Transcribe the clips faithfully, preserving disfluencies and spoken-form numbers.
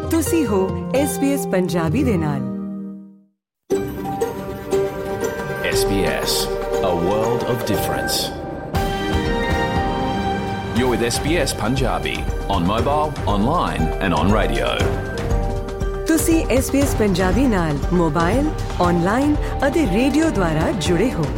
ਤੁਸੀਂ ਹੋ S B S Punjabi ਦੇ ਨਾਲ। S B S, a world of difference. You're with S B S Punjabi on mobile, online and on radio. ਤੁਸੀਂ S B S Punjabi ਨਾਲ mobile, online ਅਤੇ radio ਦੁਆਰਾ ਜੁੜੇ ਹੋ।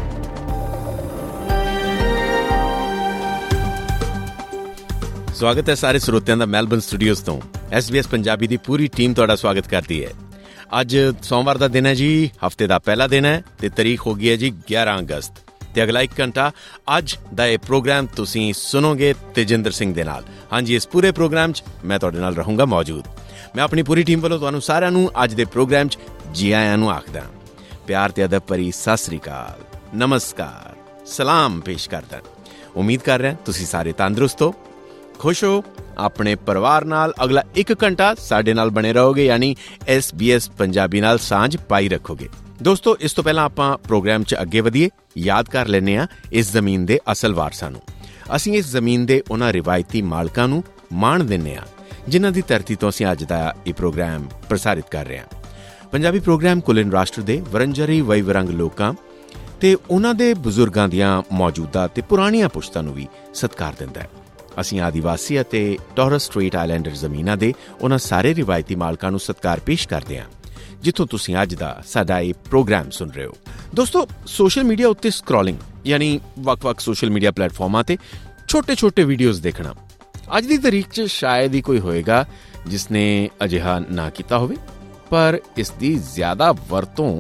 ਸਵਾਗਤ ਹੈ ਸਾਰੇ ਸਰੋਤਿਆਂ ਦਾ ਮੈਲਬਨ ਸਟੂਡੀਓਜ਼ ਤੋਂ। ਐਸ ਬੀ ਐਸ ਪੰਜਾਬੀ ਦੀ ਪੂਰੀ ਟੀਮ ਤੁਹਾਡਾ ਸਵਾਗਤ ਕਰਦੀ ਹੈ। ਅੱਜ ਸੋਮਵਾਰ ਦਾ ਦਿਨ ਹੈ ਜੀ, ਹਫ਼ਤੇ ਦਾ ਪਹਿਲਾ ਦਿਨ ਹੈ ਅਤੇ ਤਾਰੀਖ ਹੋ ਗਈ ਹੈ ਜੀ ਗਿਆਰਾਂ ਅਗਸਤ ਅਤੇ ਅਗਲਾ ਇੱਕ ਘੰਟਾ ਅੱਜ ਦਾ ਇਹ ਪ੍ਰੋਗਰਾਮ ਤੁਸੀਂ ਸੁਣੋਗੇ ਤੇਜਿੰਦਰ ਸਿੰਘ ਦੇ ਨਾਲ। ਹਾਂਜੀ, ਇਸ ਪੂਰੇ ਪ੍ਰੋਗਰਾਮ 'ਚ ਮੈਂ ਤੁਹਾਡੇ ਨਾਲ ਰਹੂੰਗਾ ਮੌਜੂਦ। ਮੈਂ ਆਪਣੀ ਪੂਰੀ ਟੀਮ ਵੱਲੋਂ ਤੁਹਾਨੂੰ ਸਾਰਿਆਂ ਨੂੰ ਅੱਜ ਦੇ ਪ੍ਰੋਗਰਾਮ 'ਚ ਜੀ ਆਇਆਂ ਨੂੰ ਆਖਦਾ। ਪਿਆਰ ਅਤੇ ਅਦਬ ਭਰੀ ਸਤਿ ਸ੍ਰੀ ਅਕਾਲ, ਨਮਸਕਾਰ, ਸਲਾਮ ਪੇਸ਼ ਕਰਦਾ। ਉਮੀਦ ਕਰ ਰਿਹਾ ਤੁਸੀਂ ਸਾਰੇ ਤੰਦਰੁਸਤ ਹੋ, ਖੁਸ਼ ਹੋ, ਆਪਣੇ ਪਰਿਵਾਰ ਨਾਲ ਅਗਲਾ ਇੱਕ ਘੰਟਾ ਸਾਡੇ ਨਾਲ ਬਣੇ ਰਹੋਗੇ, ਯਾਨੀ ਐਸ ਬੀ ਐਸ ਪੰਜਾਬੀ ਨਾਲ ਸਾਂਝ ਪਾਈ ਰੱਖੋਗੇ। ਦੋਸਤੋ, ਇਸ ਤੋਂ ਪਹਿਲਾਂ ਆਪਾਂ ਪ੍ਰੋਗਰਾਮ 'ਚ ਅੱਗੇ ਵਧੀਏ, ਯਾਦ ਕਰ ਲੈਂਦੇ ਹਾਂ ਇਸ ਜ਼ਮੀਨ ਦੇ ਅਸਲ ਵਾਰਸਾਂ ਨੂੰ। ਅਸੀਂ ਇਸ ਜ਼ਮੀਨ ਦੇ ਉਹਨਾਂ ਰਿਵਾਇਤੀ ਮਾਲਕਾਂ ਨੂੰ ਮਾਣ ਦਿੰਦੇ ਹਾਂ ਜਿਨ੍ਹਾਂ ਦੀ ਧਰਤੀ ਤੋਂ ਅਸੀਂ ਅੱਜ ਦਾ ਇਹ ਪ੍ਰੋਗਰਾਮ ਪ੍ਰਸਾਰਿਤ ਕਰ ਰਹੇ ਹਾਂ। ਪੰਜਾਬੀ ਪ੍ਰੋਗਰਾਮ ਕੁਲੀਨ ਰਾਸ਼ਟਰ ਦੇ ਵਰੰਜਰੀ ਵਈ ਵਰੰਗ ਲੋਕਾਂ ਅਤੇ ਉਹਨਾਂ ਦੇ ਬਜ਼ੁਰਗਾਂ ਦੀਆਂ ਮੌਜੂਦਾ ਅਤੇ ਪੁਰਾਣੀਆਂ ਪੁਸ਼ਤਾਂ ਨੂੰ ਵੀ ਸਤਿਕਾਰ ਦਿੰਦਾ ਹੈ। ਅਸੀਂ ਆਦੀਵਾਸੀ ਅਤੇ ਟੋਰਸ ਸਟ੍ਰੇਟ ਆਈਲੈਂਡਰ ਜ਼ਮੀਨਾਂ ਦੇ ਉਹਨਾਂ ਸਾਰੇ ਰਿਵਾਇਤੀ ਮਾਲਕਾਂ ਨੂੰ ਸਤਿਕਾਰ ਪੇਸ਼ ਕਰਦੇ ਹਾਂ ਜਿੱਥੋਂ ਤੁਸੀਂ ਅੱਜ ਦਾ ਸਾਡਾ ਇਹ ਪ੍ਰੋਗਰਾਮ ਸੁਣ ਰਹੇ ਹੋ। ਦੋਸਤੋ, ਸੋਸ਼ਲ ਮੀਡੀਆ ਉੱਤੇ ਸਕਰੋਲਿੰਗ ਯਾਨੀ ਵੱਖ-ਵੱਖ ਸੋਸ਼ਲ ਮੀਡੀਆ ਪਲੇਟਫਾਰਮਾਂ 'ਤੇ ਛੋਟੇ-ਛੋਟੇ ਵੀਡੀਓਜ਼ ਦੇਖਣਾ ਅੱਜ ਦੀ ਤਾਰੀਖ 'ਚ ਸ਼ਾਇਦ ਹੀ ਕੋਈ ਹੋਏਗਾ ਜਿਸ ਨੇ ਅਜਿਹਾ ਨਾ ਕੀਤਾ ਹੋਵੇ, ਪਰ ਇਸ ਦੀ ਜ਼ਿਆਦਾ ਵਰਤੋਂ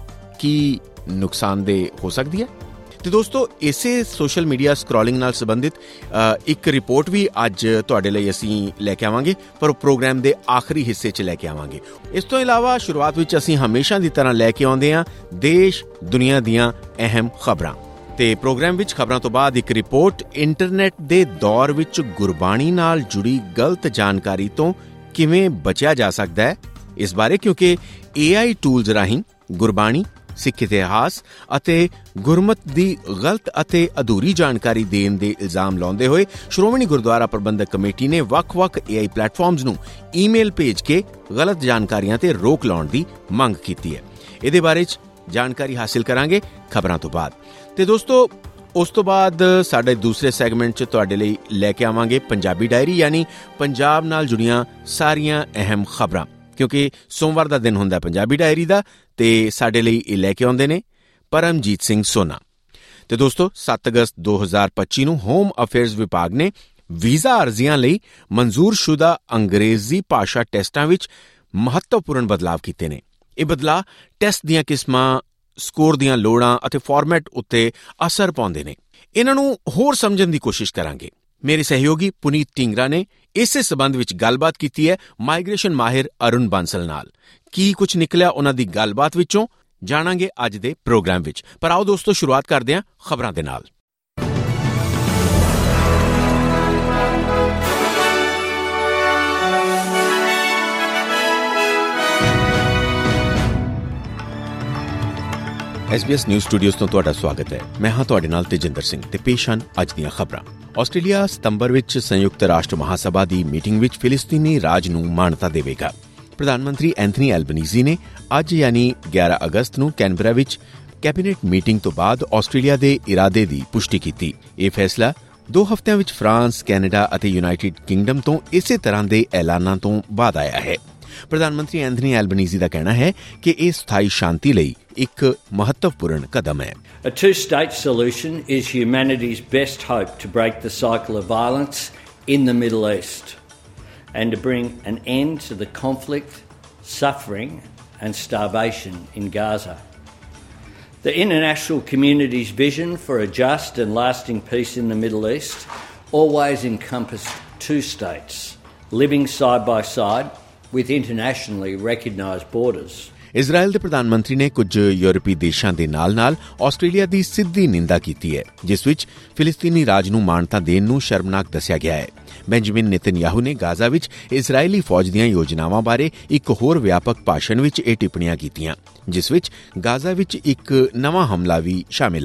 ਕੀ ਨੁਕਸਾਨਦੇਹ ਹੋ ਸਕਦੀ ਹੈ? ਅਤੇ ਦੋਸਤੋ, ਇਸੇ ਸੋਸ਼ਲ ਮੀਡੀਆ ਸਕਰੋਲਿੰਗ ਨਾਲ ਸੰਬੰਧਿਤ ਇੱਕ ਰਿਪੋਰਟ ਵੀ ਅੱਜ ਤੁਹਾਡੇ ਲਈ ਅਸੀਂ ਲੈ ਕੇ ਆਵਾਂਗੇ, ਪਰ ਪ੍ਰੋਗਰਾਮ ਦੇ ਆਖਰੀ ਹਿੱਸੇ 'ਚ ਲੈ ਕੇ ਆਵਾਂਗੇ। ਇਸ ਤੋਂ ਇਲਾਵਾ ਸ਼ੁਰੂਆਤ ਵਿੱਚ ਅਸੀਂ ਹਮੇਸ਼ਾ ਦੀ ਤਰ੍ਹਾਂ ਲੈ ਕੇ ਆਉਂਦੇ ਹਾਂ ਦੇਸ਼ ਦੁਨੀਆ ਦੀਆਂ ਅਹਿਮ ਖਬਰਾਂ, ਅਤੇ ਪ੍ਰੋਗਰਾਮ ਵਿੱਚ ਖਬਰਾਂ ਤੋਂ ਬਾਅਦ ਇੱਕ ਰਿਪੋਰਟ ਇੰਟਰਨੈਟ ਦੇ ਦੌਰ ਵਿੱਚ ਗੁਰਬਾਣੀ ਨਾਲ ਜੁੜੀ ਗਲਤ ਜਾਣਕਾਰੀ ਤੋਂ ਕਿਵੇਂ ਬਚਿਆ ਜਾ ਸਕਦਾ ਹੈ ਇਸ ਬਾਰੇ, ਕਿਉਂਕਿ ਏ ਆਈ ਟੂਲਸ ਰਾਹੀਂ ਗੁਰਬਾਣੀ, ਸਿੱਖ ਇਤਿਹਾਸ ਅਤੇ ਗੁਰਮਤ ਦੀ ਗਲਤ ਅਤੇ ਅਧੂਰੀ ਜਾਣਕਾਰੀ ਦੇਣ ਦੇ ਇਲਜ਼ਾਮ ਲਾਉਂਦੇ ਹੋਏ ਸ਼੍ਰੋਮਣੀ ਗੁਰਦੁਆਰਾ ਪ੍ਰਬੰਧਕ ਕਮੇਟੀ ਨੇ ਵੱਖ-ਵੱਖ ਏ ਆਈ ਪਲੇਟਫਾਰਮਸ ਨੂੰ ਈਮੇਲ ਭੇਜ ਕੇ ਗਲਤ ਜਾਣਕਾਰੀਆਂ ਤੇ ਰੋਕ ਲਾਉਣ ਦੀ ਮੰਗ ਕੀਤੀ ਹੈ। ਇਹਦੇ ਬਾਰੇ 'ਚ ਜਾਣਕਾਰੀ ਹਾਸਿਲ ਕਰਾਂਗੇ ਖਬਰਾਂ ਤੋਂ ਬਾਅਦ। ਤੇ ਦੋਸਤੋ, ਉਸ ਤੋਂ ਬਾਅਦ ਸਾਡੇ ਦੂਸਰੇ ਸੈਗਮੈਂਟ 'ਚ ਤੁਹਾਡੇ ਲਈ ਲੈ ਕੇ ਆਵਾਂਗੇ ਪੰਜਾਬੀ ਡਾਇਰੀ, ਯਾਨੀ ਪੰਜਾਬ ਨਾਲ ਜੁੜੀਆਂ ਸਾਰੀਆਂ ਅਹਿਮ ਖਬਰਾਂ, ਕਿਉਂਕਿ ਸੋਮਵਾਰ ਦਾ ਦਿਨ ਹੁੰਦਾ ਪੰਜਾਬੀ ਡਾਇਰੀ ਦਾ, ਅਤੇ ਸਾਡੇ ਲਈ ਇਹ ਲੈ ਕੇ ਆਉਂਦੇ ਨੇ ਪਰਮਜੀਤ ਸਿੰਘ ਸੋਨਾ। ਅਤੇ ਦੋਸਤੋ, ਸੱਤ ਅਗਸਤ ਦੋ ਹਜ਼ਾਰ ਪੱਚੀ ਨੂੰ ਹੋਮ ਅਫੇਅਰਸ ਵਿਭਾਗ ਨੇ ਵੀਜ਼ਾ ਅਰਜ਼ੀਆਂ ਲਈ ਮਨਜ਼ੂਰਸ਼ੁਦਾ ਅੰਗਰੇਜ਼ੀ ਭਾਸ਼ਾ ਟੈਸਟਾਂ ਵਿੱਚ ਮਹੱਤਵਪੂਰਨ ਬਦਲਾਅ ਕੀਤੇ ਨੇ। ਇਹ ਬਦਲਾਅ ਟੈਸਟ ਦੀਆਂ ਕਿਸਮਾਂ, ਸਕੋਰ ਦੀਆਂ ਲੋੜਾਂ ਅਤੇ ਫਾਰਮੈਟ ਉੱਤੇ ਅਸਰ ਪਾਉਂਦੇ ਨੇ। ਇਹਨਾਂ ਨੂੰ ਹੋਰ ਸਮਝਣ ਦੀ ਕੋਸ਼ਿਸ਼ ਕਰਾਂਗੇ। ਮੇਰੇ ਸਹਿਯੋਗੀ ਪੁਨੀਤ ਢੀਂਗਰਾ ਨੇ ਇਸੇ ਸਬੰਧ ਵਿੱਚ ਗੱਲਬਾਤ ਕੀਤੀ ਹੈ ਮਾਈਗ੍ਰੇਸ਼ਨ ਮਾਹਿਰ ਅਰੁਣ ਬਾਂਸਲ ਨਾਲ। ਕੀ ਕੁਝ ਨਿਕਲਿਆ ਉਹਨਾਂ ਦੀ ਗੱਲਬਾਤ ਵਿੱਚੋਂ, ਜਾਣਾਂਗੇ ਅੱਜ ਦੇ ਪ੍ਰੋਗਰਾਮ ਵਿੱਚ। ਪਰ ਆਓ ਦੋਸਤੋ, ਸ਼ੁਰੂਆਤ ਕਰਦੇ ਹਾਂ ਖਬਰਾਂ ਦੇ ਨਾਲ। S B S news studios ਤੋਂ ਤੁਹਾਡਾ ਸਵਾਗਤ ਹੈ। ਮੈਂ ਹਾਂ ਤੁਹਾਡੇ ਨਾਲ ਤੇਜਿੰਦਰ ਸਿੰਘ ਤੇ ਪੇਸ਼ ਹਨ ਅੱਜ ਦੀਆਂ ਖਬਰਾਂ। ਆਸਟ੍ਰੇਲੀਆ ਸਤੰਬਰ ਵਿੱਚ ਸੰਯੁਕਤ ਰਾਸ਼ਟਰ ਮਹਾਸਭਾ ਦੀ ਮੀਟਿੰਗ ਵਿੱਚ ਫਿਲਿਸਤੀਨੀ ਰਾਜ ਨੂੰ ਮਾਨਤਾ ਦੇਵੇਗਾ। ਪ੍ਰਧਾਨ ਮੰਤਰੀ ਐਂਥਨੀ ਐਲਬਨੀਜ਼ੀ ਨੇ ਅੱਜ ਯਾਨੀ ਗਿਆਰਾਂ ਅਗਸਤ ਨੂੰ ਕੈਨਬਰਾ ਵਿੱਚ ਕੈਬਨਿਟ ਮੀਟਿੰਗ ਤੋਂ ਬਾਅਦ ਆਸਟ੍ਰੇਲੀਆ ਦੇ ਇਰਾਦੇ ਦੀ ਪੁਸ਼ਟੀ ਕੀਤੀ। ਇਹ ਫੈਸਲਾ ਦੋ ਹਫ਼ਤਿਆਂ ਵਿੱਚ ਫਰਾਂਸ, ਕੈਨੇਡਾ ਅਤੇ ਯੂਨਾਈਟਿਡ ਕਿੰਗਡਮ ਤੋਂ ਇਸੇ ਤਰ੍ਹਾਂ ਦੇ ਐਲਾਨਾਂ ਤੋਂ ਬਾਅਦ ਆਇਆ ਹੈ। ਪ੍ਰਧਾਨ ਮੰਤਰੀ ਐਂਥਨੀ ਐਲਬਨੀਜ਼ੀ ਦਾ ਕਹਿਣਾ ਹੈ ਕਿ ਇਹ ਸਥਾਈ ਸ਼ਾਂਤੀ ਲਈ ਇੱਕ ਮਹੱਤਵਪੂਰਨ ਕਦਮ ਹੈ। A two-state solution is humanity's best hope to break the cycle of violence in the Middle East and to bring an end to the conflict, suffering and starvation in Gaza. The international community's vision for a just and lasting peace in the Middle East always encompassed two states living side by side with internationally recognised borders. Israel ਦੇ ਪ੍ਰਧਾਨ ਮੰਤਰੀ ਨੇ ਕੁਝ ਯੂਰਪੀ ਦੇਸ਼ਾਂ ਦੇ ਨਾਲ-ਨਾਲ Australia ਦੀ ਸਿੱਧੀ ਨਿੰਦਾ ਕੀਤੀ ਹੈ, ਜਿਸ ਵਿੱਚ ਫਿਲਿਸਤੀਨੀ ਰਾਜ ਨੂੰ ਮਾਨਤਾ ਦੇਣ ਨੂੰ ਸ਼ਰਮਨਾਕ ਦੱਸਿਆ ਗਿਆ ਹੈ। ਬੈਂਜਾਮਿਨ ਨੇਤਨਯਾਹੂ ਨੇ ਗਾਜ਼ਾ ਵਿੱਚ ਇਜ਼ਰਾਈਲੀ ਫੌਜ ਦੀਆਂ ਯੋਜਨਾਵਾਂ ਬਾਰੇ ਇੱਕ ਹੋਰ ਵਿਆਪਕ ਭਾਸ਼ਣ ਵਿੱਚ ਇਹ ਟਿੱਪਣੀਆਂ ਕੀਤੀਆਂ, ਜਿਸ ਵਿੱਚ ਗਾਜ਼ਾ ਵਿੱਚ ਇੱਕ ਨਵਾਂ ਹਮਲਾ ਵੀ ਸ਼ਾਮਿਲ ਹੈ।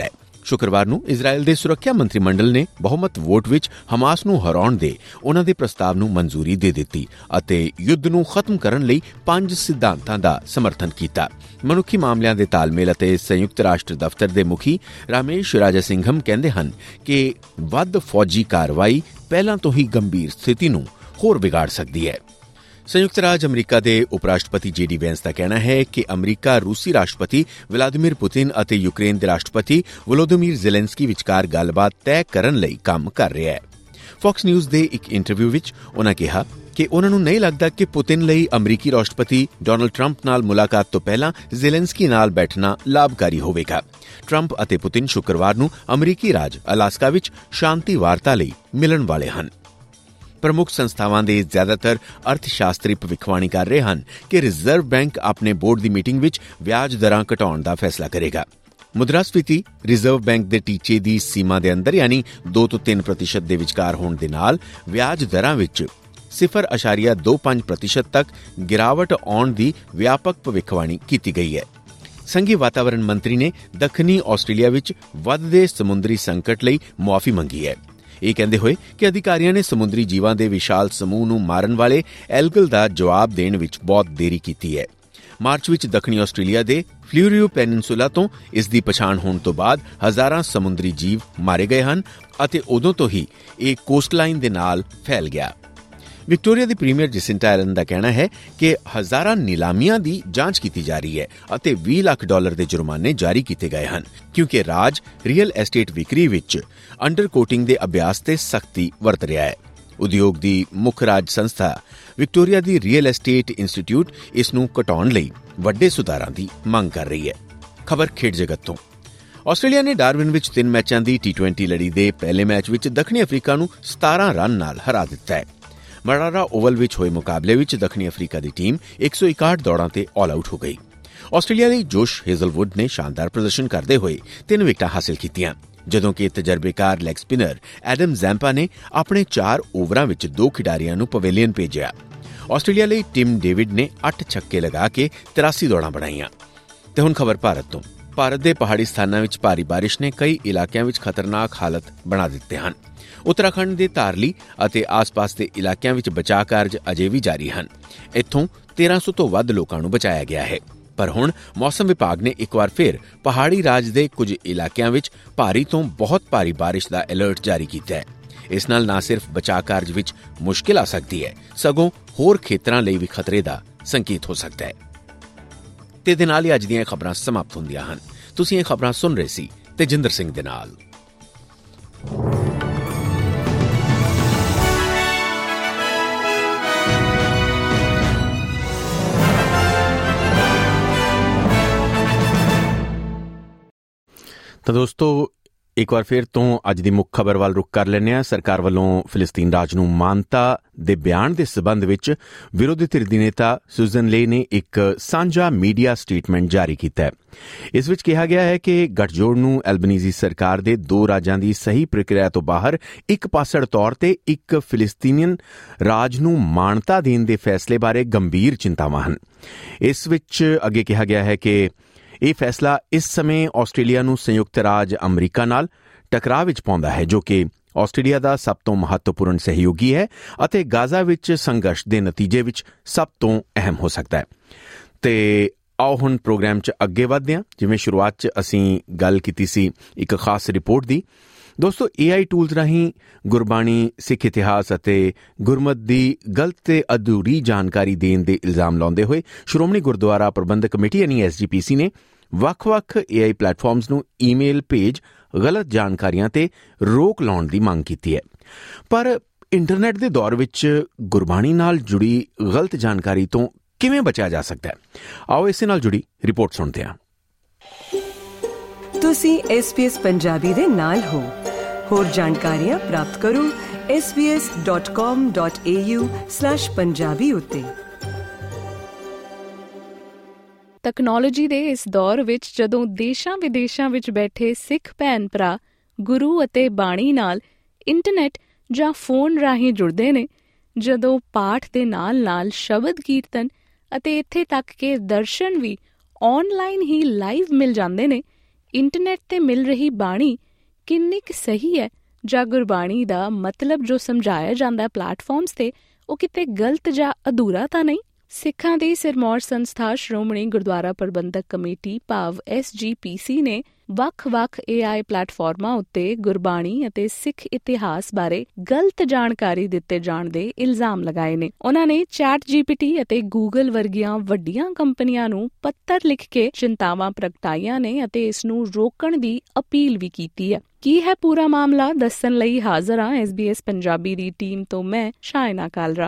ਸ਼ੁੱਕਰਵਾਰ ਨੂੰ ਇਜ਼ਰਾਈਲ ਦੇ ਸੁਰੱਖਿਆ ਮੰਤਰੀ ਮੰਡਲ ਨੇ ਬਹੁਮਤ ਵੋਟ ਵਿੱਚ ਹਮਾਸ ਨੂੰ ਹਰਾਉਣ ਦੇ ਉਨ੍ਹਾਂ ਦੇ ਪ੍ਰਸਤਾਵ ਨੂੰ ਮਨਜ਼ੂਰੀ ਦੇ ਦਿੱਤੀ ਅਤੇ ਯੁੱਧ ਨੂੰ ਖਤਮ ਕਰਨ ਲਈ ਪੰਜ ਸਿਧਾਂਤਾਂ ਦਾ ਸਮਰਥਨ ਕੀਤਾ। ਮਨੁੱਖੀ ਮਾਮਲਿਆਂ ਦੇ ਤਾਲਮੇਲ ਅਤੇ ਸੰਯੁਕਤ ਰਾਸ਼ਟਰ ਦਫ਼ਤਰ ਦੇ ਮੁਖੀ ਰਾਮੇਸ਼ ਰਾਜਾਸਿੰਘਮ ਕਹਿੰਦੇ ਹਨ ਕਿ ਵੱਧ ਫੌਜੀ ਕਾਰਵਾਈ ਪਹਿਲਾਂ ਤੋਂ ਹੀ ਗੰਭੀਰ ਸਥਿਤੀ ਨੂੰ ਹੋਰ ਵਿਗਾੜ ਸਕਦੀ ਹੈ। ਸੰਯੁਕਤ ਰਾਜ ਅਮਰੀਕਾ ਦੇ ਉਪ ਰਾਸ਼ਟਰਪਤੀ ਜੇ ਡੀ ਵੈਂਸ ਦਾ ਕਹਿਣਾ ਹੈ ਕਿ ਅਮਰੀਕਾ ਰੂਸੀ ਰਾਸ਼ਟਰਪਤੀ ਵਲਾਦੀਮੀਰ ਪੁਤਿਨ ਅਤੇ ਯੂਕਰੇਨ ਦੇ ਰਾਸ਼ਟਰਪਤੀ ਵੋਲੋਦੀਮੀਰ ਜ਼ੈਲੈਂਸਕੀ ਵਿਚਕਾਰ ਗੱਲਬਾਤ ਤੈਅ ਕਰਨ ਲਈ ਕੰਮ ਕਰ ਰਿਹਾ ਹੈ। ਫੌਕਸ ਨਿਊਜ਼ ਦੇ ਇੱਕ ਇੰਟਰਵਿਊ ਵਿੱਚ ਉਨ੍ਹਾਂ ਕਿਹਾ ਕਿ ਉਨ੍ਹਾਂ ਨੂੰ ਨਹੀਂ ਲੱਗਦਾ ਕਿ ਪੁਤਿਨ ਲਈ ਅਮਰੀਕੀ ਰਾਸ਼ਟਰਪਤੀ ਡੋਨਲਡ ਟਰੰਪ ਨਾਲ ਮੁਲਾਕਾਤ ਤੋਂ ਪਹਿਲਾਂ ਜ਼ੈਲੈਂਸਕੀ ਨਾਲ ਬੈਠਣਾ ਲਾਭਕਾਰੀ ਹੋਵੇਗਾ। ਟਰੰਪ ਅਤੇ ਪੁਤਿਨ ਸ਼ੁੱਕਰਵਾਰ ਨੂੰ ਅਮਰੀਕੀ ਰਾਜ ਅਲਾਸਕਾ ਵਿੱਚ ਸ਼ਾਂਤੀ ਵਾਰਤਾ ਲਈ ਮਿਲਣ ਵਾਲੇ ਹਨ। ਪ੍ਰਮੁੱਖ ਸੰਸਥਾਵਾਂ ਦੇ ਜ਼ਿਆਦਾਤਰ ਅਰਥ ਸ਼ਾਸਤਰੀ ਭਵਿੱਖਬਾਣੀ ਕਰ ਰਹੇ ਹਨ ਕਿ ਰਿਜ਼ਰਵ ਬੈਂਕ ਆਪਣੇ ਬੋਰਡ ਦੀ ਮੀਟਿੰਗ ਵਿੱਚ ਵਿਆਜ ਦਰਾਂ ਘਟਾਉਣ ਦਾ ਫੈਸਲਾ ਕਰੇਗਾ। ਮੁਦਰਾਸਫੀਤੀ ਰਿਜ਼ਰਵ ਬੈਂਕ ਦੇ ਟੀਚੇ ਦੀ ਸੀਮਾ ਦੇ ਅੰਦਰ ਯਾਨੀ ਦੋ ਤੋਂ ਤਿੰਨ ਪ੍ਰਤੀਸ਼ਤ ਦੇ ਵਿਚਕਾਰ ਹੋਣ ਦੇ ਨਾਲ ਵਿਆਜ ਦਰਾਂ ਵਿੱਚ ਸਿਫਰ ਅਸ਼ਾਰੀਆ ਦੋ ਪੰਜ ਪ੍ਰਤੀਸ਼ਤ ਤੱਕ ਗਿਰਾਵਟ ਆਉਣ ਦੀ ਵਿਆਪਕ ਭਵਿੱਖਬਾਣੀ ਕੀਤੀ ਗਈ ਹੈ। ਸੰਘੀ ਵਾਤਾਵਰਣ ਮੰਤਰੀ ਨੇ ਦੱਖਣੀ ਆਸਟ੍ਰੇਲੀਆ ਵਿੱਚ ਵੱਧਦੇ ਸਮੁੰਦਰੀ ਸੰਕਟ ਲਈ ਮੁਆਫੀ ਮੰਗੀ ਹੈ। ਇਹ ਕਹਿੰਦੇ ਹੋਏ ਕਿ ਅਧਿਕਾਰੀਆਂ ਨੇ ਸਮੁੰਦਰੀ ਜੀਵਾਂ ਦੇ ਵਿਸ਼ਾਲ ਸਮੂਹ ਨੂੰ ਮਾਰਨ ਵਾਲੇ ਐਲਗਲ ਦਾ ਜਵਾਬ ਦੇਣ ਵਿੱਚ ਬਹੁਤ ਦੇਰੀ ਕੀਤੀ ਹੈ। ਮਾਰਚ ਵਿੱਚ ਦੱਖਣੀ ਆਸਟ੍ਰੇਲੀਆ ਦੇ ਫਲਿਊਰੀਓ ਪੈਨਿਨਸੂਲਾ ਤੋਂ ਇਸ ਦੀ ਪਛਾਣ ਹੋਣ ਤੋਂ ਬਾਅਦ ਹਜ਼ਾਰਾਂ ਸਮੁੰਦਰੀ ਜੀਵ ਮਾਰੇ ਗਏ ਹਨ ਅਤੇ ਉਦੋਂ ਤੋਂ ਹੀ ਇਹ ਕੋਸਟਲਾਈਨ ਦੇ ਨਾਲ ਫੈਲ ਗਿਆ। ਵਿਕਟੋਰੀਆ ਦੀ ਪ੍ਰੀਮੀਅਰ ਜਸਿੰਟਾ ਆਰਡਨ ਦਾ ਕਹਿਣਾ ਹੈ ਕਿ ਹਜ਼ਾਰਾਂ ਨੀਲਾਮੀਆਂ ਦੀ ਜਾਂਚ ਕੀਤੀ ਜਾ ਰਹੀ ਹੈ ਅਤੇ ਵੀਹ ਲੱਖ ਡਾਲਰ ਦੇ ਜੁਰਮਾਨੇ ਜਾਰੀ ਕੀਤੇ ਗਏ ਹਨ ਕਿਉਂਕਿ ਰਾਜ ਰੀਅਲ ਐਸਟੇਟ ਵਿਕਰੀ ਵਿੱਚ ਅੰਡਰ ਕੋਟਿੰਗ ਦੇ ਅਭਿਆਸ ਤੇ ਸਖਤੀ ਵਰਤ ਰਿਹਾ ਹੈ। ਉਦਯੋਗ ਦੀ ਮੁੱਖ ਰਾਜ ਸੰਸਥਾ ਵਿਕਟੋਰੀਆ ਦੀ ਰੀਅਲ ਐਸਟੇਟ ਇੰਸਟੀਚਿਊਟ ਇਸ ਨੂੰ ਘਟਾਉਣ ਲਈ ਵੱਡੇ ਸੁਧਾਰਾਂ ਦੀ ਮੰਗ ਕਰ ਰਹੀ ਹੈ। ਖਬਰ ਖੇਡ ਜਗਤ ਤੋਂ। ਆਸਟ੍ਰੇਲੀਆ ਨੇ ਡਾਰਵਿਨ ਵਿੱਚ ਤਿੰਨ ਮੈਚਾਂ ਦੀ ਟੀ ਟਵੈਂਟੀ ਲੜੀ ਦੇ ਪਹਿਲੇ ਮੈਚ ਵਿੱਚ ਦੱਖਣੀ ਅਫਰੀਕਾ ਨੂੰ ਸਤਾਰਾਂ ਰਨ ਨਾਲ ਹਰਾ ਦਿੱਤਾ ਹੈ। ਮਰਾਰਾ ਓਵਲ ਵਿੱਚ ਹੋਏ ਮੁਕਾਬਲੇ ਵਿੱਚ ਦੱਖਣੀ ਅਫਰੀਕਾ ਦੀ ਟੀਮ ਇੱਕ ਸੌ ਇਕਾਹਠ ਦੌੜਾਂ ਤੇ ਆਲ ਆਊਟ ਹੋ ਗਈ। ਆਸਟ੍ਰੇਲੀਆ ਲਈ ਜੋਸ਼ ਹੇਜ਼ਲਵੁੱਡ ਨੇ ਸ਼ਾਨਦਾਰ ਪ੍ਰਦਰਸ਼ਨ ਕਰਦੇ ਹੋਏ ਤਿੰਨ ਵਿਕਟਾਂ ਹਾਸਿਲ ਕੀਤੀਆਂ, ਜਦੋਂ ਕਿ ਤਜਰਬੇਕਾਰ ਲੈਗ ਸਪਿਨਰ ਐਡਮ ਜ਼ੈਂਪਾ ਨੇ ਆਪਣੇ ਚਾਰ ਓਵਰਾਂ ਵਿੱਚ ਦੋ ਖਿਡਾਰੀਆਂ ਨੂੰ ਪਵੇਲੀਅਨ ਭੇਜਿਆ। ਆਸਟ੍ਰੇਲੀਆ ਲਈ ਟਿਮ ਡੇਵਿਡ ਨੇ ਅੱਠ ਛੱਕੇ ਲਗਾ ਕੇ ਤਿਰਾਸੀ ਦੌੜਾਂ ਬਣਾਈਆਂ। ਤੇ ਹੁਣ ਖਬਰ ਭਾਰਤ ਤੋਂ। ਭਾਰਤ ਦੇ ਪਹਾੜੀ ਸਥਾਨਾਂ ਵਿੱਚ ਭਾਰੀ ਬਾਰਿਸ਼ ਨੇ ਕਈ ਇਲਾਕਿਆਂ ਵਿੱਚ ਖਤਰਨਾਕ ਹਾਲਤ ਬਣਾ ਦਿੱਤੇ ਹਨ। ਉੱਤਰਾਖੰਡ ਦੇ ਧਾਰਲੀ ਅਤੇ ਆਸ-ਪਾਸ ਦੇ ਇਲਾਕਿਆਂ ਵਿੱਚ ਬਚਾਅ ਕਾਰਜ ਅਜੇ ਵੀ ਜਾਰੀ ਹਨ। ਇੱਥੋਂ ਤੇਰਾਂ ਸੌ ਤੋਂ ਵੱਧ ਲੋਕਾਂ ਨੂੰ ਬਚਾਇਆ ਗਿਆ ਹੈ। ਪਰ ਹੁਣ ਮੌਸਮ ਵਿਭਾਗ ਨੇ ਇੱਕ ਵਾਰ ਫਿਰ ਪਹਾੜੀ ਰਾਜ ਦੇ ਕੁਝ ਇਲਾਕਿਆਂ ਵਿੱਚ ਭਾਰੀ ਤੋਂ ਬਹੁਤ ਭਾਰੀ ਬਾਰਿਸ਼ ਦਾ ਅਲਰਟ ਜਾਰੀ ਕੀਤਾ ਹੈ। ਇਸ ਨਾਲ ਨਾ ਸਿਰਫ ਬਚਾਅ ਕਾਰਜ ਵਿੱਚ ਮੁਸ਼ਕਿਲ ਆ ਸਕਦੀ ਹੈ, ਸਗੋਂ ਹੋਰ ਖੇਤਰਾਂ ਲਈ ਵੀ ਖਤਰੇ ਦਾ ਸੰਕੇਤ ਹੋ ਸਕਦਾ ਹੈ। ਤੇ ਇਹਦੇ ਨਾਲ ਹੀ ਅੱਜ ਦੀਆਂ ਖਬਰਾਂ ਸਮਾਪਤ ਹੁੰਦੀਆਂ ਹਨ। ਤੁਸੀਂ ਇਹ ਖਬਰਾਂ ਸੁਣ ਰਹੇ ਸੀ ਤੇਜਿੰਦਰ ਸਿੰਘ ਦੇ ਨਾਲ। ਤਾਂ ਦੋਸਤੋ, ਇੱਕ ਵਾਰ ਫਿਰ ਤੋਂ ਅੱਜ ਦੀ ਮੁੱਖ ਖਬਰ ਵੱਲ ਰੁਖ ਕਰ ਲੈਂਦੇ ਹਾਂ। ਸਰਕਾਰ ਵੱਲੋਂ ਫਿਲਿਸਤੀਨ ਰਾਜ ਨੂੰ ਮਾਨਤਾ ਦੇ ਬਿਆਨ ਦੇ ਸਬੰਧ ਵਿੱਚ ਵਿਰੋਧੀ ਧਿਰ ਦੀ ਨੇਤਾ ਸੁਜ਼ਨ ਲੇ ਨੇ ਇੱਕ ਸਾਂਝਾ ਮੀਡੀਆ ਸਟੇਟਮੈਂਟ ਜਾਰੀ ਕੀਤਾ ਹੈ। ਇਸ ਵਿੱਚ ਕਿਹਾ ਗਿਆ ਹੈ ਕਿ ਗੱਠਜੋੜ ਨੂੰ ਐਲਬਨੀਜ਼ੀ ਸਰਕਾਰ ਦੇ ਦੋ ਰਾਜਾਂ ਦੀ ਸਹੀ ਪ੍ਰਕਿਰਿਆ ਤੋਂ ਬਾਹਰ ਇੱਕ ਪਾਸੜ ਤੌਰ ਤੇ ਇੱਕ ਫਿਲਿਸਤੀਨੀਅਨ ਰਾਜ ਨੂੰ ਮਾਨਤਾ ਦੇਣ ਦੇ ਫੈਸਲੇ ਬਾਰੇ ਗੰਭੀਰ ਚਿੰਤਾਵਾਂ ਹਨ। ਇਸ ਵਿੱਚ ਅੱਗੇ ਕਿਹਾ ਗਿਆ ਹੈ ਕਿ ਇਹ ਫੈਸਲਾ ਇਸ ਸਮੇਂ ਆਸਟ੍ਰੇਲੀਆ ਨੂੰ ਸੰਯੁਕਤ ਰਾਜ ਅਮਰੀਕਾ ਨਾਲ ਟਕਰਾਅ ਵਿੱਚ ਪਾਉਂਦਾ ਹੈ, ਜੋ ਕਿ ਆਸਟ੍ਰੇਲੀਆ ਦਾ ਸਭ ਤੋਂ ਮਹੱਤਵਪੂਰਨ ਸਹਿਯੋਗੀ ਹੈ ਅਤੇ ਗਾਜ਼ਾ ਵਿੱਚ ਸੰਘਰਸ਼ ਦੇ ਨਤੀਜੇ ਵਿੱਚ ਸਭ ਤੋਂ ਅਹਿਮ ਹੋ ਸਕਦਾ ਹੈ। ਤੇ ਆਓ ਹੁਣ ਪ੍ਰੋਗਰਾਮ 'ਚ ਅੱਗੇ ਵਧਦੇ ਹਾਂ। ਜਿਵੇਂ ਸ਼ੁਰੂਆਤ 'ਚ ਅਸੀਂ ਗੱਲ ਕੀਤੀ ਸੀ ਇੱਕ ਖਾਸ ਰਿਪੋਰਟ ਦੀ। ਦੋਸਤੋ, ਏ ਆਈ ਟੂਲਸ ਰਾਹੀਂ ਗੁਰਬਾਣੀ, ਸਿੱਖ ਇਤਿਹਾਸ ਅਤੇ ਗੁਰਮਤ ਦੀ ਗਲਤ ਤੇ ਅਧੂਰੀ ਜਾਣਕਾਰੀ ਦੇਣ ਦੇ ਇਲਜ਼ਾਮ ਲਾਉਂਦੇ ਹੋਏ ਸ਼੍ਰੋਮਣੀ ਗੁਰਦੁਆਰਾ ਪ੍ਰਬੰਧਕ ਕਮੇਟੀ ਯਾਨੀ ਐਸ ਜੀ ਪੀ ਸੀ ਨੇ ਵੱਖ-ਵੱਖ ਏ ਆਈ ਪਲੇਟਫਾਰਮਸ ਨੂੰ ਈਮੇਲ ਭੇਜ ਗਲਤ ਜਾਣਕਾਰੀਆਂ ਤੇ ਰੋਕ ਲਾਉਣ ਦੀ ਮੰਗ ਕੀਤੀ ਹੈ। ਪਰ ਇੰਟਰਨੈਟ ਦੇ ਦੌਰ ਵਿੱਚ ਗੁਰਬਾਣੀ ਨਾਲ ਜੁੜੀ ਗਲਤ ਜਾਣਕਾਰੀ ਤੋਂ ਕਿਵੇਂ ਬਚਿਆ ਜਾ ਸਕਦਾ ਹੈ? ਆਓ ਇਸੇ ਨਾਲ ਜੁੜੀ ਰਿਪੋਰਟ ਸੁਣਦੇ ਹਾਂ। ਤੁਸੀਂ ਐਸ ਬੀ ਐਸ ਪੰਜਾਬੀ ਦੇ ਨਾਲ ਹੋ। ਹੋਰ ਜਾਣਕਾਰੀਆਂ ਪ੍ਰਾਪਤ ਕਰੋ S B S dot com dot A U slash Punjabi ਉੱਤੇ। ਤਕਨਾਲੋਜੀ ਦੇ ਇਸ ਦੌਰ ਵਿੱਚ ਜਦੋਂ ਦੇਸ਼ਾਂ ਵਿਦੇਸ਼ਾਂ ਵਿੱਚ ਬੈਠੇ ਸਿੱਖ ਭੈਣ ਭਰਾ ਗੁਰੂ ਅਤੇ ਬਾਣੀ ਨਾਲ ਇੰਟਰਨੈਟ ਜਾਂ ਫੋਨ ਰਾਹੀਂ ਜੁੜਦੇ ਨੇ, ਜਦੋਂ ਪਾਠ ਦੇ ਨਾਲ ਨਾਲ ਸ਼ਬਦ ਕੀਰਤਨ ਅਤੇ ਇੱਥੇ ਤੱਕ ਕਿ ਦਰਸ਼ਨ ਵੀ ਆਨਲਾਈਨ ਹੀ ਲਾਈਵ ਮਿਲ ਜਾਂਦੇ ਨੇ, ਇੰਟਰਨੈਟ ਤੇ ਮਿਲ ਰਹੀ ਬਾਣੀ ਕਿੰਨੀ ਕੁ ਸਹੀ ਹੈ, ਜਾਂ ਗੁਰਬਾਣੀ ਦਾ ਮਤਲਬ ਜੋ ਸਮਝਾਇਆ ਜਾਂਦਾ ਪਲੇਟਫਾਰਮਸ ਤੇ ਉਹ ਕਿਤੇ ਗਲਤ ਜਾਂ ਅਧੂਰਾ ਤਾਂ ਨਹੀਂ। ਸਿੱਖਾਂ ਦੀ ਸਿਰਮੌਰ ਸੰਸਥਾ ਸ਼੍ਰੋਮਣੀ ਗੁਰਦੁਆਰਾ ਪ੍ਰਬੰਧਕ ਕਮੇਟੀ ਭਾਵ ਐਸ ਜੀ ਪੀ ਸੀ ਨੇ ਵੱਖ-ਵੱਖ ਏ ਆਈ ਪਲੇਟਫਾਰਮਾਂ ਉੱਤੇ ਗੁਰਬਾਣੀ ਅਤੇ ਸਿੱਖ ਇਤਿਹਾਸ ਬਾਰੇ ਗਲਤ ਜਾਣਕਾਰੀ ਦਿੱਤੇ ਜਾਣ ਦੇ ਇਲਜ਼ਾਮ ਲਗਾਏ ਨੇ। ਉਹਨਾਂ ਨੇ ਚੈਟ ਜੀ ਪੀ ਟੀ ਅਤੇ ਗੂਗਲ ਵਰਗੀਆਂ ਵੱਡੀਆਂ ਕੰਪਨੀਆਂ ਨੂੰ ਪੱਤਰ ਲਿਖ ਕੇ ਚਿੰਤਾਵਾਂ ਪ੍ਰਗਟਾਈਆਂ ਨੇ ਅਤੇ ਇਸ ਨੂੰ ਰੋਕਣ ਦੀ ਅਪੀਲ ਵੀ ਕੀਤੀ ਹੈ। ਕੀ ਹੈ ਪੂਰਾ ਮਾਮਲਾ, ਦੱਸਣ ਲਈ ਹਾਜ਼ਰ ਹਾਂ ਐਸ ਬੀ ਐਸ ਪੰਜਾਬੀ ਦੀ ਟੀਮ ਤੋਂ ਮੈਂ ਸ਼ਾਇਨਾ ਕਾਲਰਾ।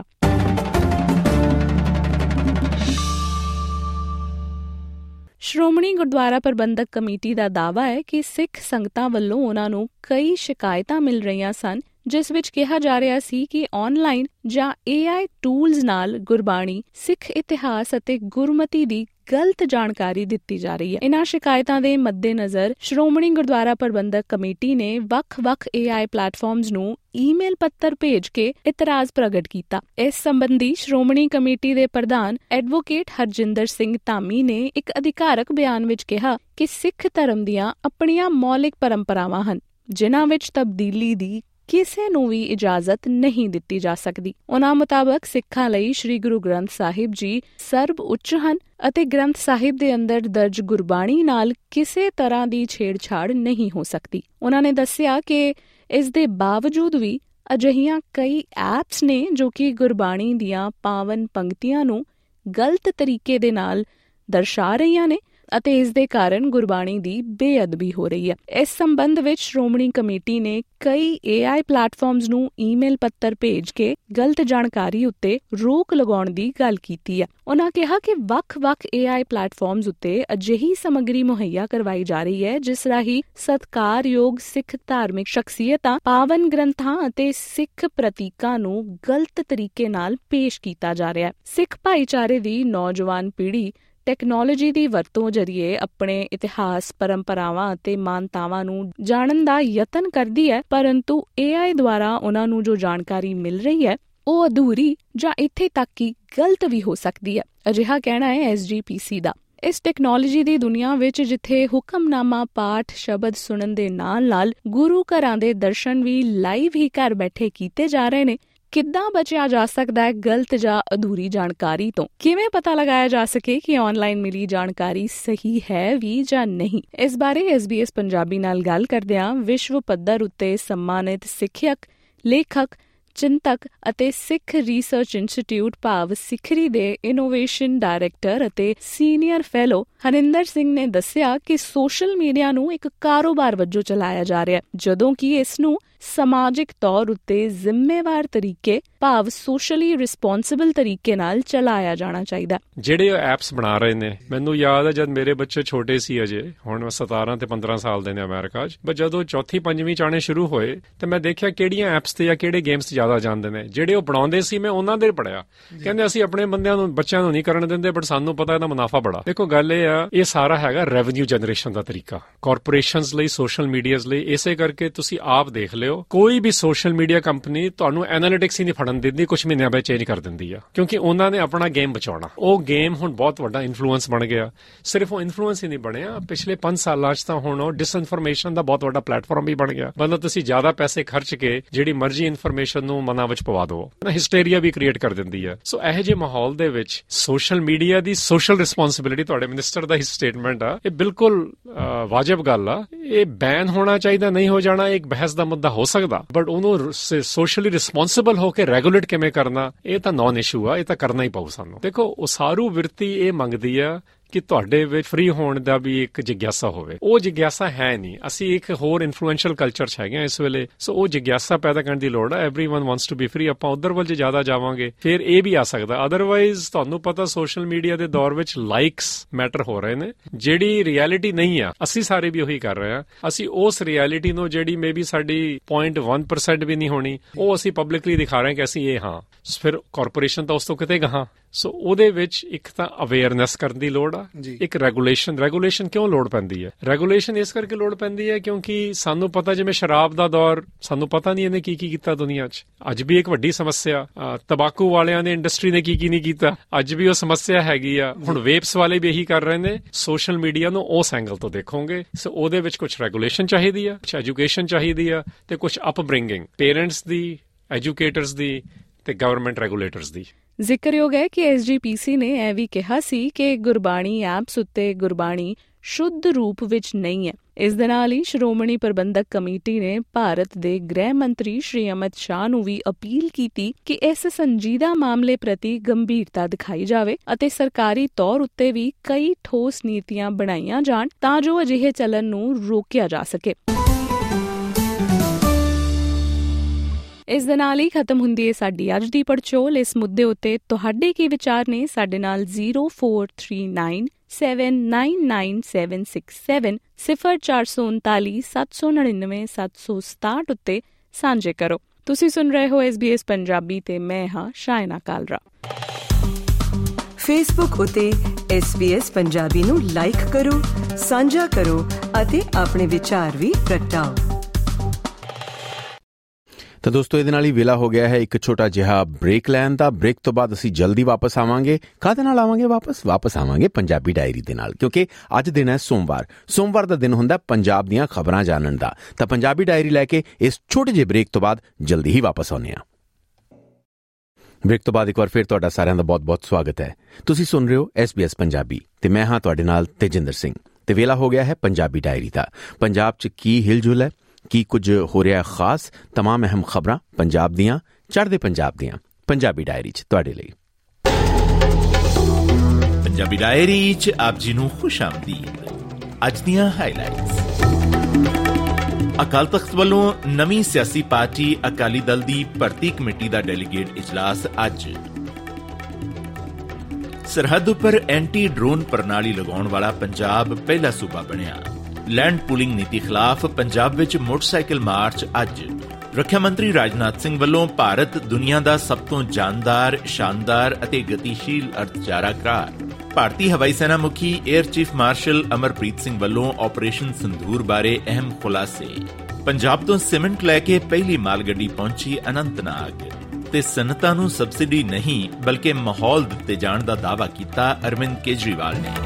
ਸ਼੍ਰੋਮਣੀ ਗੁਰਦੁਆਰਾ ਪ੍ਰਬੰਧਕ ਕਮੇਟੀ ਦਾ ਦਾਅਵਾ ਹੈ ਕਿ ਸਿੱਖ ਸੰਗਤਾਂ ਵੱਲੋਂ ਉਹਨਾਂ ਨੂੰ ਕਈ ਸ਼ਿਕਾਇਤਾਂ ਮਿਲ ਰਹੀਆਂ ਸਨ, ਜਿਸ ਵਿੱਚ ਕਿਹਾ ਜਾ ਰਿਹਾ ਸੀ ਕਿ ਆਨਲਾਈਨ ਜਾਂ ਏ ਆਈ ਟੂਲਸ ਨਾਲ ਗੁਰਬਾਣੀ, ਸਿੱਖ ਇਤਿਹਾਸ ਅਤੇ ਗੁਰਮਤੀ ਦੀ ਗਲਤ ਜਾਣਕਾਰੀ ਦਿੱਤੀ ਜਾ ਰਹੀ ਹੈ। ਇਨ੍ਹਾਂ ਸ਼ਿਕਾਇਤਾਂ ਦੇ ਮੱਦੇਨਜ਼ਰ ਸ਼੍ਰੋਮਣੀ ਗੁਰਦੁਆਰਾ ਪ੍ਰਬੰਧਕ ਕਮੇਟੀ ਨੇ ਵੱਖ-ਵੱਖ ਏ ਆਈ ਪਲੇਟਫਾਰਮਸ ਨੂੰ ਈਮੇਲ ਪੱਤਰ ਭੇਜ ਕੇ ਇਤਰਾਜ਼ ਪ੍ਰਗਟ ਕੀਤਾ। ਇਸ ਸੰਬੰਧੀ ਸ਼੍ਰੋਮਣੀ ਕਮੇਟੀ ਦੇ ਪ੍ਰਧਾਨ ਐਡਵੋਕੇਟ ਹਰਜਿੰਦਰ ਸਿੰਘ ਧਾਮੀ ਨੇ ਇੱਕ ਅਧਿਕਾਰਕ ਬਿਆਨ ਵਿੱਚ ਕਿਹਾ ਕਿ ਸਿੱਖ ਧਰਮ ਦੀਆਂ ਆਪਣੀਆਂ ਮੌਲਿਕ ਪਰੰਪਰਾਵਾਂ ਹਨ, ਜਿਨ੍ਹਾਂ ਵਿੱਚ ਤਬਦੀਲੀ ਦੀ ਕਿਸੇ ਨੂੰ ਵੀ ਇਜਾਜ਼ਤ ਨਹੀਂ ਦਿੱਤੀ ਜਾ ਸਕਦੀ। ਉਹਨਾਂ ਮੁਤਾਬਕ ਸਿੱਖਾਂ ਲਈ ਸ੍ਰੀ ਗੁਰੂ ਗ੍ਰੰਥ ਸਾਹਿਬ ਜੀ ਸਰਬ ਉੱਚ ਹਨ ਅਤੇ ਗ੍ਰੰਥ ਸਾਹਿਬ ਦੇ ਅੰਦਰ ਦਰਜ ਗੁਰਬਾਣੀ ਨਾਲ ਕਿਸੇ ਤਰ੍ਹਾਂ ਦੀ ਛੇੜਛਾੜ ਨਹੀਂ ਹੋ ਸਕਦੀ। ਉਹਨਾਂ ਨੇ ਦੱਸਿਆ ਕਿ ਇਸ ਦੇ ਬਾਵਜੂਦ ਵੀ ਅਜਿਹੀਆਂ ਕਈ ਐਪਸ ਨੇ ਜੋ ਕਿ ਗੁਰਬਾਣੀ ਦੀਆਂ ਪਾਵਨ ਪੰਕਤੀਆਂ ਨੂੰ ਗਲਤ ਤਰੀਕੇ ਦੇ ਨਾਲ ਦਰਸਾ ਰਹੀਆਂ ਨੇ ਅਤੇ ਇਸ ਦੇ ਕਾਰਨ ਗੁਰਬਾਣੀ ਦੀ ਬੇਅਦਬੀ ਹੋ ਰਹੀ ਹੈ। ਇਸ ਸੰਬੰਧ ਵਿੱਚ ਸ਼੍ਰੋਮਣੀ ਕਮੇਟੀ ਨੇ ਕਈ ਏ ਆਈ ਪਲੇਟਫਾਰਮਸ ਨੂੰ ਈਮੇਲ ਪੱਤਰ ਭੇਜ ਕੇ ਗਲਤ ਜਾਣਕਾਰੀ ਉੱਤੇ ਰੋਕ ਲਗਾਉਣ ਦੀ ਗੱਲ ਕੀਤੀ ਹੈ। ਉਹਨਾਂ ਕਿਹਾ ਕਿ ਵੱਖ-ਵੱਖ ਏ ਆਈ ਪਲੇਟਫਾਰਮਸ ਉੱਤੇ ਅਜਿਹੀ ਸਮੱਗਰੀ ਮੁਹੱਈਆ ਕਰਵਾਈ ਜਾ ਰਹੀ ਹੈ ਜਿਸ ਰਾਹੀਂ ਸਤਿਕਾਰਯੋਗ ਸਿੱਖ ਧਾਰਮਿਕ ਸ਼ਖਸੀਅਤਾਂ, ਪਾਵਨ ਗ੍ਰੰਥਾਂ ਅਤੇ ਸਿੱਖ ਪ੍ਰਤੀਕਾਂ ਨੂੰ ਗਲਤ ਤਰੀਕੇ ਨਾਲ ਪੇਸ਼ ਕੀਤਾ ਜਾ ਰਿਹਾ ਹੈ। ਸਿੱਖ ਭਾਈਚਾਰੇ ਦੀ ਨੌਜਵਾਨ ਪੀੜ੍ਹੀ ਟੈਕਨੋਲੋਜੀ ਦੀ ਵਰਤੋਂ ਜ਼ਰੀਏ ਆਪਣੇ ਇਤਿਹਾਸ, ਪਰੰਪਰਾਵਾਂ ਅਤੇ ਮਾਨਤਾਵਾਂ ਨੂੰ ਜਾਣਨ ਦਾ ਯਤਨ ਕਰਦੀ ਹੈ, ਪਰੰਤੂ ਏ ਆਈ ਦੁਆਰਾ ਉਹਨਾਂ ਨੂੰ ਜੋ ਜਾਣਕਾਰੀ ਮਿਲ ਰਹੀ ਹੈ ਉਹ ਅਧੂਰੀ ਜਾਂ ਇੱਥੇ ਤੱਕ ਕਿ ਗਲਤ ਵੀ ਹੋ ਸਕਦੀ ਹੈ। ਅਜਿਹਾ ਕਹਿਣਾ ਹੈ ਐਸ ਜੀ ਪੀ ਸੀ ਦਾ। ਇਸ ਟੈਕਨੋਲੋਜੀ ਦੀ ਦੁਨੀਆ ਵਿੱਚ ਜਿੱਥੇ ਹੁਕਮਨਾਮਾ ਪਾਠ ਸ਼ਬਦ ਸੁਣਨ ਦੇ ਨਾਲ-ਨਾਲ ਗੁਰੂ ਘਰਾਂ ਦੇ ਦਰਸ਼ਨ ਵੀ ਲਾਈਵ ਹੀ ਘਰ ਬੈਠੇ ਕੀਤੇ ਜਾ ਰਹੇ ਨੇ, ਕਿੱਦਾਂ ਬਚਿਆ ਜਾ ਸਕਦਾ ਹੈ ਗਲਤ ਜਾਂ ਅਧੂਰੀ ਜਾਣਕਾਰੀ ਤੋਂ? ਕਿਵੇਂ ਪਤਾ ਲਗਾਇਆ ਜਾ ਸਕੇ ਕਿ ਆਨਲਾਈਨ ਮਿਲੀ ਜਾਣਕਾਰੀ ਸਹੀ ਹੈ ਵੀ ਜਾਂ ਨਹੀਂ? ਇਸ ਬਾਰੇ ਐਸ ਬੀ ਐਸ ਪੰਜਾਬੀ ਨਾਲ ਗੱਲ ਕਰਦਿਆਂ ਵਿਸ਼ਵ ਪੱਧਰ ਉੱਤੇ ਸਨਮਾਨਿਤ ਸਿੱਖਿਅਕ, ਲੇਖਕ, ਚਿੰਤਕ ਅਤੇ ਸਿੱਖ ਰਿਸਰਚ ਇੰਸਟੀਚਿਊਟ ਭਾਵ ਸਿੱਖਰੀ ਦੇ ਇਨੋਵੇਸ਼ਨ ਡਾਇਰੈਕਟਰ ਅਤੇ ਸੀਨੀਅਰ ਫੈਲੋ ਹਰਿੰਦਰ ਸਿੰਘ ਨੇ ਦੱਸਿਆ ਕਿ ਸੋਸ਼ਲ ਮੀਡੀਆ ਨੂੰ ਇੱਕ ਕਾਰੋਬਾਰ ਵਜੋਂ ਚਲਾਇਆ ਜਾ ਰਿਹਾ, ਜਦੋਂ ਕਿ ਇਸ ਨੂੰ ਸਮਾਜਿਕ ਤੌਰ ਉੱਤੇ ਜ਼ਿੰਮੇਵਾਰ ਤਰੀਕੇ ਭਾਵ ਸੋਸ਼ਲੀ ਰਿਸਪੌਂਸਿਬਲ ਤਰੀਕੇ ਨਾਲ ਚਲਾਇਆ ਜਾਣਾ ਚਾਹੀਦਾ। ਜਿਹੜੇ ਐਪਸ ਬਣਾ ਰਹੇ ਨੇ, ਮੈਨੂੰ ਯਾਦ ਹੈ ਜਦ ਮੇਰੇ ਬੱਚੇ ਛੋਟੇ ਸੀ, ਅਜੇ ਹੁਣ ਸਤਾਰਾਂ ਤੇ ਪੰਦਰਾਂ ਸਾਲ ਦੇ ਨੇ ਅਮਰੀਕਾ 'ਚ, ਪਰ ਜਦੋਂ ਚੌਥੀ ਪੰਜਵੀਂ ਚ ਆਉਣੇ ਸ਼ੁਰੂ ਹੋਏ ਤੇ ਮੈਂ ਦੇਖਿਆ ਕਿਹੜੀਆਂ ਐਪਸ ਤੇ ਜਾਂ ਕਿਹੜੇ ਗੇਮਸ ਜ਼ਿਆਦਾ ਜਾਂਦੇ ਨੇ। ਜਿਹੜੇ ਉਹ ਬਣਾਉਂਦੇ ਸੀ ਮੈਂ ਉਹਨਾਂ ਦੇ ਪੜਿਆ, ਕਹਿੰਦੇ ਅਸੀਂ ਆਪਣੇ ਬੰਦਿਆਂ ਨੂੰ, ਬੱਚਿਆਂ ਨੂੰ ਨਹੀਂ ਕਰਨ ਦਿੰਦੇ, ਬਟ ਸਾਨੂੰ ਪਤਾ ਇਹਦਾ ਮੁਨਾਫਾ ਬੜਾ। ਦੇਖੋ ਗੱਲ ਇਹ ਆ, ਇਹ ਸਾਰਾ ਹੈਗਾ ਰੈਵਨਿਊ ਜਨਰੇਸ਼ਨ ਦਾ ਤਰੀਕਾ ਕਾਰਪੋਰੇਸ਼ਨਸ ਲਈ, ਸੋਸ਼ਲ ਮੀਡੀਆਜ਼ ਲਈ। ਇਸੇ ਕਰਕੇ ਤੁਸੀਂ ਆਪ ਦੇਖ ਲਿਓ, ਕੋਈ ਵੀ ਸੋਸ਼ਲ ਮੀਡੀਆ ਕੰਪਨੀ ਤੁਹਾਨੂੰ ਐਨਾਲਿਟਿਕਸ ਹੀ ਨਹੀਂ ਫੜਨ ਦਿੰਦੀ, ਕੁਝ ਮਹੀਨਿਆਂ ਬਾਅਦ ਚੇਂਜ ਕਰ ਦਿੰਦੀ ਆ, ਕਿਉਂਕਿ ਉਹਨਾਂ ਨੇ ਆਪਣਾ ਗੇਮ ਬਚਾਉਣਾ। ਉਹ ਗੇਮ ਹੁਣ ਬਹੁਤ ਵੱਡਾ ਇਨਫਲੂਐਂਸ ਬਣ ਗਿਆ। ਸਿਰਫ ਉਹ ਇਨਫਲੂਐਂਸ ਹੀ ਨਹੀਂ ਬਣਿਆ, ਪਿਛਲੇ ਪੰਜ ਸਾਲਾਂ 'ਚ ਤਾਂ ਹੁਣ ਉਹ ਡਿਸਇਨਫੋਰਮੇਸ਼ਨ ਦਾ ਬਹੁਤ ਵੱਡਾ ਪਲੇਟਫਾਰਮ ਵੀ ਬਣ ਗਿਆ। ਮਤਲਬ ਤੁਸੀਂ ਜ਼ਿਆਦਾ ਪੈਸੇ ਖਰਚ ਕੇ ਜਿਹੜੀ ਮਰਜ਼ੀ ਇਨਫੋਰਮੇਸ਼ਨ ਨੂੰ ਮਨਾਂ ਵਿੱਚ ਪਵਾ ਦਿਓ, ਹਿਸਟੇਰੀਆ ਵੀ ਕ੍ਰੀਏਟ ਕਰ ਦਿੰਦੀ ਹੈ। ਸੋ ਇਹੋ ਜਿਹੇ ਮਾਹੌਲ ਦੇ ਵਿੱਚ ਸੋਸ਼ਲ ਮੀਡੀਆ ਦੀ ਸੋਸ਼ਲ ਰਿਸਪੌਂਸਿਬਿਲਿਟੀ, ਤੁਹਾਡੇ ਮਿਨਿਸਟਰ ਦਾ ਹੀ ਸਟੇਟਮੈਂਟ ਆ, ਇਹ ਬਿਲਕੁਲ ਵਾਜਬ ਗੱਲ ਆ। ਇਹ ਬੈਨ ਹੋਣਾ ਚਾਹੀਦਾ, ਨਹੀਂ ਹੋ ਜਾਣਾ, ਇੱਕ ਬਹਿਸ ਦਾ ਮੁੱਦਾ ਹੋ ਸਕਦਾ, ਬਟ ਉਹਨੂੰ ਸੋਸ਼ਲੀ ਰਿਸਪੌਂਸਿਬਲ ਹੋ ਕੇ ਰੈਗੂਲੇਟ ਕਿਵੇਂ ਕਰਨਾ, ਇਹ ਤਾਂ ਨੌਨ ਇਸ਼ੂ ਆ, ਇਹ ਤਾਂ ਕਰਨਾ ਹੀ ਪਊ ਸਾਨੂੰ। ਦੇਖੋ ਉਸਾਰੂ ਵਿਰਤੀ ਇਹ ਮੰਗਦੀ ਆ ਕਿ ਤੁਹਾਡੇ ਵਿੱਚ ਫ੍ਰੀ ਹੋਣ ਦਾ ਵੀ ਇੱਕ ਜਿਗਿਆਸਾ ਹੋਵੇ। ਉਹ ਜਿਗਿਆਸਾ ਹੈ ਨਹੀਂ। ਅਸੀਂ ਇੱਕ ਹੋਰ ਇਨਫਲੂਐਂਸ਼ੀਅਲ ਕਲਚਰ 'ਚ ਹੈਗੇ ਇਸ ਵੇਲੇ, ਸੋ ਉਹ ਜਿਗਿਆਸਾ ਪੈਦਾ ਕਰਨ ਦੀ ਲੋੜ ਹੈ। Everyone wants to be free. ਆਪਾਂ ਉਧਰ ਵੱਲ ਜੇ ਜ਼ਿਆਦਾ ਜਾਵਾਂਗੇ ਫਿਰ ਇਹ ਵੀ ਆ ਸਕਦਾ। ਅਦਰਵਾਈਜ਼ ਤੁਹਾਨੂੰ ਪਤਾ ਸੋਸ਼ਲ ਮੀਡੀਆ ਦੇ ਦੌਰ ਵਿੱਚ ਲਾਈਕਸ ਮੈਟਰ ਹੋ ਰਹੇ ਨੇ, ਜਿਹੜੀ ਰਿਐਲਿਟੀ ਨਹੀਂ ਆ। ਅਸੀਂ ਸਾਰੇ ਵੀ ਉਹੀ ਕਰ ਰਹੇ ਹਾਂ। ਅਸੀਂ ਉਸ ਰਿਐਲਿਟੀ ਨੂੰ ਜਿਹੜੀ ਮੇ ਬੀ ਸਾਡੀ ਪੁਆਇੰਟ ਵਨ ਪਰਸੈਂਟ ਵੀ ਨਹੀਂ ਹੋਣੀ, ਉਹ ਅਸੀਂ ਪਬਲਿਕਲੀ ਦਿਖਾ ਰਹੇ ਹਾਂ ਕਿ ਅਸੀਂ ਇਹ ਹਾਂ। ਫਿਰ ਕਾਰਪੋਰੇਸ਼ਨ ਤਾਂ ਉਸ ਤੋਂ ਕਿਤੇ ਗਾਹਾਂ। ਸੋ ਉਹਦੇ ਵਿੱਚ ਇੱਕ ਤਾਂ ਅਵੇਅਰਨੈਸ ਕਰਨ ਦੀ ਲੋੜ ਆ, ਇੱਕ ਰੈਗੂਲੇਸ਼ਨ ਰੈਗੂਲੇਸ਼ਨ ਕਿਉਂ ਲੋੜ ਪੈਂਦੀ ਹੈ? ਰੈਗੂਲੇਸ਼ਨ ਇਸ ਕਰਕੇ ਲੋੜ ਪੈਂਦੀ ਹੈ ਕਿਉਂਕਿ ਸਾਨੂੰ ਪਤਾ, ਜਿਵੇਂ ਸ਼ਰਾਬ ਦਾ ਦੌਰ, ਸਾਨੂੰ ਪਤਾ ਨਹੀਂ ਇਹਨੇ ਕੀ ਕੀ ਕੀਤਾ ਦੁਨੀਆ 'ਚ। ਅੱਜ ਵੀ ਇੱਕ ਵੱਡੀ ਸਮੱਸਿਆ, ਤੰਬਾਕੂ ਵਾਲਿਆਂ ਨੇ, ਇੰਡਸਟਰੀ ਨੇ ਕੀ ਕੀ ਨਹੀਂ ਕੀਤਾ, ਅੱਜ ਵੀ ਉਹ ਸਮੱਸਿਆ ਹੈਗੀ ਆ। ਹੁਣ ਵੇਪਸ ਵਾਲੇ ਵੀ ਇਹੀ ਕਰ ਰਹੇ ਨੇ। ਸੋਸ਼ਲ ਮੀਡੀਆ ਨੂੰ ਉਸ ਐਂਗਲ ਤੋਂ ਦੇਖੋਗੇ। ਸੋ ਉਹਦੇ ਵਿੱਚ ਕੁਛ ਰੈਗੂਲੇਸ਼ਨ ਚਾਹੀਦੀ ਆ, ਕੁਛ ਐਜੂਕੇਸ਼ਨ ਚਾਹੀਦੀ ਆ, ਤੇ ਕੁਛ ਅਪਬ੍ਰਿੰਗਿੰਗ ਪੇਰੈਂਟਸ ਦੀ, ਐਜੂਕੇਟਰਸ ਦੀ ਤੇ ਗਵਰਨਮੈਂਟ ਰੈਗੂਲੇਟਰਸ ਦੀ। ਜ਼ਿਕਰਯੋਗ ਹੈ ਕਿ ਐਸ ਜੀ ਪੀ ਸੀ ਨੇ ਇਹ ਵੀ ਕਿਹਾ ਸੀ ਕਿ ਗੁਰਬਾਣੀ ਐਪਸ ਉੱਤੇ ਗੁਰਬਾਣੀ ਸ਼ੁੱਧ ਰੂਪ ਵਿੱਚ ਨਹੀਂ ਹੈ। ਇਸ ਦੇ ਨਾਲ ਹੀ ਸ਼੍ਰੋਮਣੀ ਪ੍ਰਬੰਧਕ ਕਮੇਟੀ ਨੇ ਭਾਰਤ ਦੇ ਗ੍ਰਹਿ ਮੰਤਰੀ ਸ਼੍ਰੀ ਅਮਿਤ ਸ਼ਾਹ ਨੂੰ ਵੀ ਅਪੀਲ ਕੀਤੀ ਕਿ ਇਸ ਸੰਜੀਦਾ ਮਾਮਲੇ ਪ੍ਰਤੀ ਗੰਭੀਰਤਾ ਦਿਖਾਈ ਜਾਵੇ ਅਤੇ ਸਰਕਾਰੀ ਤੌਰ ਉੱਤੇ ਵੀ ਕਈ ਠੋਸ ਨੀਤੀਆਂ ਬਣਾਈਆਂ ਜਾਣ ਤਾਂ ਜੋ ਅਜਿਹੇ ਚੱਲਣ ਨੂੰ ਰੋਕਿਆ ਜਾ ਸਕੇ। ਇਸ ਦੇ ਨਾਲ ਹੀ ਖਤਮ ਹੁੰਦੀ ਹੈ ਸਾਡੀ ਅੱਜ ਦੀ ਪੜਚੋਲ। ਇਸ ਮੁੱਦੇ ਉੱਤੇ ਤੁਹਾਡੇ ਕੀ ਵਿਚਾਰ ਨੇ? ਸਾਡੇ ਨਾਲ zero four three nine seven nine nine seven six seven ਸਿਫਰ ਚਾਰ ਸੌ ਉਨਤਾਲੀ ਸੱਤ ਸੌ ਨੜਿਨਵੇਂ ਸੱਤ ਸੌ ਸਤਾਹਠ ਉੱਤੇ ਸਾਂਝੇ ਕਰੋ। ਤੁਸੀਂ ਸੁਣ ਰਹੇ ਹੋ ਐਸ ਬੀ ਐਸ ਪੰਜਾਬੀ ਤੇ ਮੈਂ ਹਾਂ ਸ਼ਾਇਨਾ ਕਾਲਰਾ। ਫੇਸਬੁੱਕ ਉੱਤੇ ਐਸ ਬੀ ਐਸ ਪੰਜਾਬੀ ਨੂੰ ਲਾਈਕ ਕਰੋ, ਸਾਂਝਾ ਕਰੋ ਅਤੇ ਆਪਣੇ ਵਿਚਾਰ ਵੀ ਪ੍ਰਗਟਾਓ। ਤਾਂ ਦੋਸਤੋ, ਇਹਦੇ ਨਾਲ ਹੀ ਵੇਲਾ ਹੋ ਗਿਆ ਹੈ ਇੱਕ ਛੋਟਾ ਜਿਹਾ ਬ੍ਰੇਕ ਲੈਣ ਦਾ। ਬ੍ਰੇਕ ਤੋਂ ਬਾਅਦ ਅਸੀਂ ਜਲਦੀ ਵਾਪਸ ਆਵਾਂਗੇ। ਕਾਹਦੇ ਨਾਲ ਆਵਾਂਗੇ ਵਾਪਸ? ਵਾਪਸ ਆਵਾਂਗੇ ਪੰਜਾਬੀ ਡਾਇਰੀ ਦੇ ਨਾਲ, ਕਿਉਂਕਿ ਅੱਜ ਦਿਨ ਹੈ ਸੋਮਵਾਰ। ਸੋਮਵਾਰ ਦਾ ਦਿਨ ਹੁੰਦਾ ਪੰਜਾਬ ਦੀਆਂ ਖਬਰਾਂ ਜਾਣਨ ਦਾ। ਤਾਂ ਪੰਜਾਬੀ ਡਾਇਰੀ ਲੈ ਕੇ ਇਸ ਛੋਟੇ ਜਿਹੇ ਬ੍ਰੇਕ ਤੋਂ ਬਾਅਦ ਜਲਦੀ ਹੀ ਵਾਪਸ ਆਉਂਦੇ ਹਾਂ। ਬ੍ਰੇਕ ਤੋਂ ਬਾਅਦ ਇੱਕ ਵਾਰ ਫਿਰ ਤੁਹਾਡਾ ਸਾਰਿਆਂ ਦਾ ਬਹੁਤ ਬਹੁਤ ਸਵਾਗਤ ਹੈ। ਤੁਸੀਂ ਸੁਣ ਰਹੇ ਹੋ ਐਸ ਬੀ ਐਸ ਪੰਜਾਬੀ ਤੇ ਮੈਂ ਹਾਂ ਤੁਹਾਡੇ ਨਾਲ ਤੇਜਿੰਦਰ ਸਿੰਘ। ਤੇ ਵੇਲਾ ਹੋ ਗਿਆ ਹੈ ਪੰਜਾਬੀ ਡਾਇਰੀ ਦਾ। ਪੰਜਾਬ 'ਚ ਕੀ ਹਿਲਜੁਲ ਹੈ, ਕੀ ਕੁਝ ਹੋ ਰਿਹਾ ਖਾਸ, ਤਮਾਮ ਅਹਿਮ ਖਬਰਾਂ ਪੰਜਾਬ ਦੀਆਂ, ਚੜ੍ਹਦੇ ਪੰਜਾਬ ਦੀਆਂ, ਪੰਜਾਬੀ ਡਾਇਰੀ 'ਚ ਤੁਹਾਡੇ ਲਈ। ਪੰਜਾਬੀ ਡਾਇਰੀ 'ਚ ਆਪ ਜੀ ਨੂੰ ਖੁਸ਼ ਆਮਦੀਦ। ਅੱਜ ਦੀਆਂ ਹਾਈਲਾਈਟਸ। ਅਕਾਲ ਤਖ਼ਤ ਵੱਲੋਂ ਨਵੀਂ ਸਿਆਸੀ ਪਾਰਟੀ ਅਕਾਲੀ ਦਲ ਦੀ ਭਰਤੀ ਕਮੇਟੀ ਦਾ ਡੈਲੀਗੇਟ ਇਜਲਾਸ ਅੱਜ। ਸਰਹੱਦ ਉੱਪਰ ਐਂਟੀ ਡਰੋਨ ਪ੍ਰਣਾਲੀ ਲਗਾਉਣ ਵਾਲਾ ਪੰਜਾਬ ਪਹਿਲਾ ਸੂਬਾ ਬਣਿਆ। ਲੈਂਡ ਪੂਲਿੰਗ ਨੀਤੀ ਖਿਲਾਫ ਪੰਜਾਬ ਵਿੱਚ ਮੋਟਰਸਾਈਕਲ ਮਾਰਚ ਅੱਜ। ਰੱਖਿਆ ਮੰਤਰੀ ਰਾਜਨਾਥ ਸਿੰਘ ਵੱਲੋਂ ਭਾਰਤ ਦੁਨੀਆ ਦਾ ਸਭ ਤੋਂ ਜਾਨਦਾਰ, ਸ਼ਾਨਦਾਰ ਅਤੇ ਗਤੀਸ਼ੀਲ ਅਰਥਚਾਰਾ ਕਰਾਰ। ਭਾਰਤੀ ਹਵਾਈ ਸੈਨਾ ਮੁਖੀ air chief marshal Amarpreet Singh ਵੱਲੋਂ ਆਪਰੇਸ਼ਨ ਸੰਧੂਰ ਬਾਰੇ ਅਹਿਮ ਖੁਲਾਸੇ। ਪੰਜਾਬ ਤੋਂ ਸੀਮੈਂਟ ਲੈ ਕੇ ਪਹਿਲੀ ਮਾਲ ਗੱਡੀ ਪਹੁੰਚੀ ਅਨੰਤਨਾਗ। ਤੇ ਸਨਅਤਾਂ ਨੂੰ ਸਬਸਿਡੀ ਨਹੀਂ ਬਲਕਿ ਮਾਹੌਲ ਦਿੱਤੇ ਜਾਣ ਦਾ ਦਾਅਵਾ ਕੀਤਾ ਅਰਵਿੰਦ ਕੇਜਰੀਵਾਲ ਨੇ।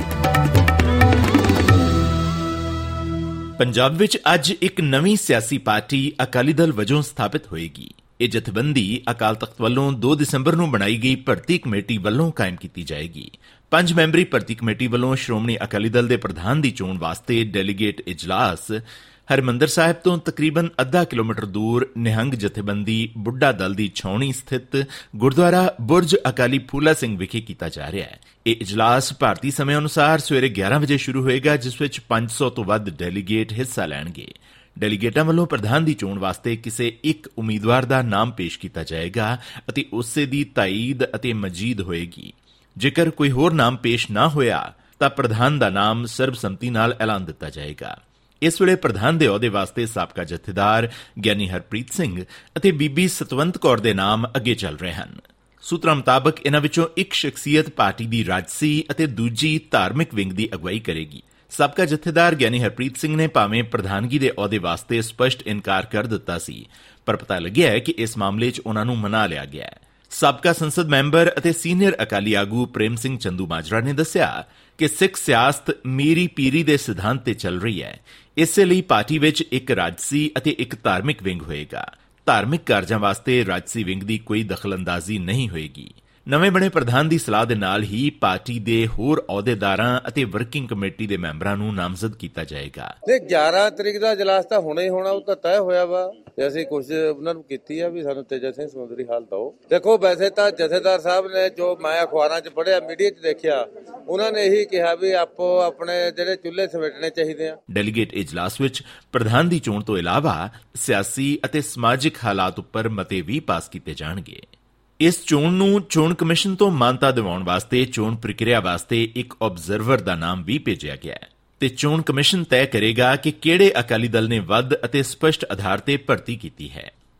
ਪੰਜਾਬ ਵਿੱਚ ਅੱਜ ਇੱਕ ਨਵੀਂ ਸਿਆਸੀ ਪਾਰਟੀ ਅਕਾਲੀ ਦਲ ਵਜੋਂ ਸਥਾਪਿਤ ਹੋਏਗੀ। ਇਹ ਜਥੇਬੰਦੀ ਅਕਾਲ ਤਖ਼ਤ ਵੱਲੋਂ ਦੋ ਦਸੰਬਰ ਨੂੰ ਬਣਾਈ ਗਈ ਭਰਤੀ ਕਮੇਟੀ ਵੱਲੋਂ ਕਾਇਮ ਕੀਤੀ ਜਾਏਗੀ। ਪੰਜ ਮੈਂਬਰੀ ਭਰਤੀ ਕਮੇਟੀ ਵੱਲੋਂ ਸ਼੍ਰੋਮਣੀ ਅਕਾਲੀ ਦਲ ਦੇ ਪ੍ਰਧਾਨ ਦੀ ਚੋਣ ਵਾਸਤੇ ਡੈਲੀਗੇਟ ਇਜਲਾਸ ਹਰਿਮੰਦਰ ਸਾਹਿਬ ਤੋਂ ਤਕਰੀਬਨ ਅੱਧਾ ਕਿਲੋਮੀਟਰ ਦੂਰ ਨਿਹੰਗ ਜਥੇਬੰਦੀ ਬੁੱਢਾ ਦਲ ਦੀ ਛਾਉਣੀ ਸਥਿਤ ਗੁਰਦੁਆਰਾ ਬੁਰਜ ਅਕਾਲੀ ਫੂਲਾ ਸਿੰਘ ਵਿਖੇ ਕੀਤਾ ਜਾ ਰਿਹਾ ਹੈ। ਇਹ ਇਜਲਾਸ ਭਾਰਤੀ ਸਮੇਂ ਅਨੁਸਾਰ ਸਵੇਰੇ ਗਿਆਰਾਂ ਵਜੇ ਸ਼ੁਰੂ ਹੋਏਗਾ, ਜਿਸ ਵਿੱਚ ਪੰਜ ਸੌ ਤੋਂ ਵੱਧ ਡੈਲੀਗੇਟ ਹਿੱਸਾ ਲੈਣਗੇ। ਡੈਲੀਗੇਟਾਂ ਵੱਲੋਂ ਪ੍ਰਧਾਨ ਦੀ ਚੋਣ ਵਾਸਤੇ ਕਿਸੇ ਇੱਕ ਉਮੀਦਵਾਰ ਦਾ ਨਾਮ ਪੇਸ਼ ਕੀਤਾ ਜਾਏਗਾ ਅਤੇ ਉਸੇ ਦੀ ਤਾਈਦ ਅਤੇ ਮਜੀਦ ਹੋਏਗੀ। ਜੇਕਰ ਕੋਈ ਹੋਰ ਨਾਮ ਪੇਸ਼ ਨਾ ਹੋਇਆ ਤਾਂ ਪ੍ਰਧਾਨ ਦਾ ਨਾਮ ਸਰਬਸੰਮਤੀ ਨਾਲ ਐਲਾਨ ਦਿੱਤਾ ਜਾਏਗਾ। ਇਸ ਵੇਲੇ ਪ੍ਰਧਾਨ ਦੇ ਅਹੁਦੇ ਵਾਸਤੇ ਸਾਬਕਾ ਜਥੇਦਾਰ ਗਿਆਨੀ ਹਰਪ੍ਰੀਤ ਸਿੰਘ ਅਤੇ ਬੀਬੀ ਸਤਵੰਤ ਕੌਰ ਦੇ ਨਾਮ ਅੱਗੇ ਚੱਲ ਰਹੇ ਹਨ। ਸੂਤਰਾਂ ਮੁਤਾਬਕ ਇਨ੍ਹਾਂ ਵਿੱਚੋਂ ਇੱਕ ਸ਼ਖਸੀਅਤ ਪਾਰਟੀ ਦੀ ਰਾਜਸੀ ਅਤੇ ਦੂਜੀ ਧਾਰਮਿਕ ਵਿੰਗ ਦੀ ਅਗਵਾਈ ਕਰੇਗੀ। ਸਾਬਕਾ ਜਥੇਦਾਰ ਗਿਆਨੀ ਹਰਪ੍ਰੀਤ ਸਿੰਘ ਨੇ ਭਾਵੇਂ ਪ੍ਰਧਾਨਗੀ ਦੇ ਅਹੁਦੇ ਵਾਸਤੇ ਸਪਸ਼ਟ ਇਨਕਾਰ ਕਰ ਦਿੱਤਾ ਸੀ, ਪਰ ਪਤਾ ਲੱਗਿਆ ਹੈ ਕਿ ਇਸ ਮਾਮਲੇ 'ਚ ਉਨ੍ਹਾਂ ਨੂੰ ਮਨਾ ਲਿਆ ਗਿਆ ਹੈ। ਸਾਬਕਾ ਸੰਸਦ ਮੈਂਬਰ ਅਤੇ ਸੀਨੀਅਰ ਅਕਾਲੀ ਆਗੂ ਪ੍ਰੇਮ ਸਿੰਘ ਚੰਦੂ ਮਾਜਰਾ ਨੇ ਦੱਸਿਆ ਕਿ ਸਿੱਖ ਸਿਆਸਤ ਮੀਰੀ ਪੀਰੀ ਦੇ ਸਿਧਾਂਤ ਤੇ ਚੱਲ ਰਹੀ ਹੈ। ਇਸੇ ਲਈ ਪਾਰਟੀ ਵਿੱਚ ਇੱਕ ਰਾਜਸੀ ਅਤੇ ਇੱਕ ਧਾਰਮਿਕ ਵਿੰਗ ਹੋਏਗਾ। ਧਾਰਮਿਕ ਕਾਰਜਾਂ ਵਾਸਤੇ ਰਾਜਸੀ ਵਿੰਗ ਦੀ ਕੋਈ ਦਖਲਅੰਦਾਜ਼ੀ ਨਹੀਂ ਹੋਏਗੀ। ਨਵੇਂ ਬਣੇ ਪ੍ਰਧਾਨ ਦੀ ਸਲਾਹ ਦੇ ਨਾਲ ਹੀ ਪਾਰਟੀ ਦੇ ਹੋਰ ਅਹੁਦੇਦਾਰਾਂ ਅਤੇ ਵਰਕਿੰਗ ਕਮੇਟੀ ਦੇ ਮੈਂਬਰਾਂ ਨੂੰ ਨਾਮਜ਼ਦ ਕੀਤਾ ਜਾਏਗਾ। ਤੇ ਗਿਆਰਾਂ ਤਰੀਕ ਦਾ ਇਜਲਾਸ ਤਾਂ ਹੋਣਾ ਹੀ ਹੋਣਾ, ਉਹ ਤਾਂ ਤੈਅ ਹੋਇਆ ਵਾ। ਤੇ ਅਸੀਂ ਕੋਸ਼ਿਸ਼ ਉਹਨਾਂ ਨੂੰ ਕੀਤੀ ਆ ਵੀ ਸਾਨੂੰ ਤੇਜਾ ਸਿੰਘ ਸਮੁੰਦਰੀ ਹਾਲ ਦਿਓ। ਦੇਖੋ, ਵੈਸੇ ਤਾਂ ਜਥੇਦਾਰ ਸਾਹਿਬ ਨੇ ਜੋ ਮੈਂ ਅਖਬਾਰਾਂ 'ਚ ਪੜ੍ਹਿਆ, ਮੀਡੀਆ 'ਚ ਦੇਖਿਆ, ਉਹਨਾਂ ਨੇ ਇਹੀ ਕਿਹਾ ਵੀ ਆਪੋ ਆਪਣੇ ਜਿਹੜੇ ਚੁੱਲ੍ਹੇ ਸਮੇਟਣੇ ਚਾਹੀਦੇ ਆ। ਡੈਲੀਗੇਟ ਇਜਲਾਸ ਵਿੱਚ ਪ੍ਰਧਾਨ ਦੀ ਚੋਣ ਤੋਂ ਇਲਾਵਾ ਸਿਆਸੀ ਅਤੇ ਸਮਾਜਿਕ ਹਾਲਾਤ ਉੱਪਰ ਮਤੇ ਵੀ ਪਾਸ ਕੀਤੇ ਜਾਣਗੇ। ਇਸ ਚੋਣ ਨੂੰ ਚੋਣ ਕਮਿਸ਼ਨ ਤੋਂ ਮਾਨਤਾ ਦਿਵਾਉਣ ਵਾਸਤੇ ਚੋਣ ਪ੍ਰਕਿਰਿਆ ਵਾਸਤੇ ਇੱਕ ਆਬਜ਼ਰਵਰ ਦਾ ਨਾਮ ਵੀ ਭੇਜਿਆ ਗਿਆ ਹੈ ਤੇ ਚੋਣ ਕਮਿਸ਼ਨ ਤੈਅ ਕਰੇਗਾ ਕਿ ਕਿਹੜੇ ਅਕਾਲੀ ਦਲ ਨੇ ਵੱਧ ਅਤੇ ਸਪਸ਼ਟ ਆਧਾਰ ਤੇ ਭਰਤੀ ਕੀਤੀ ਹੈ।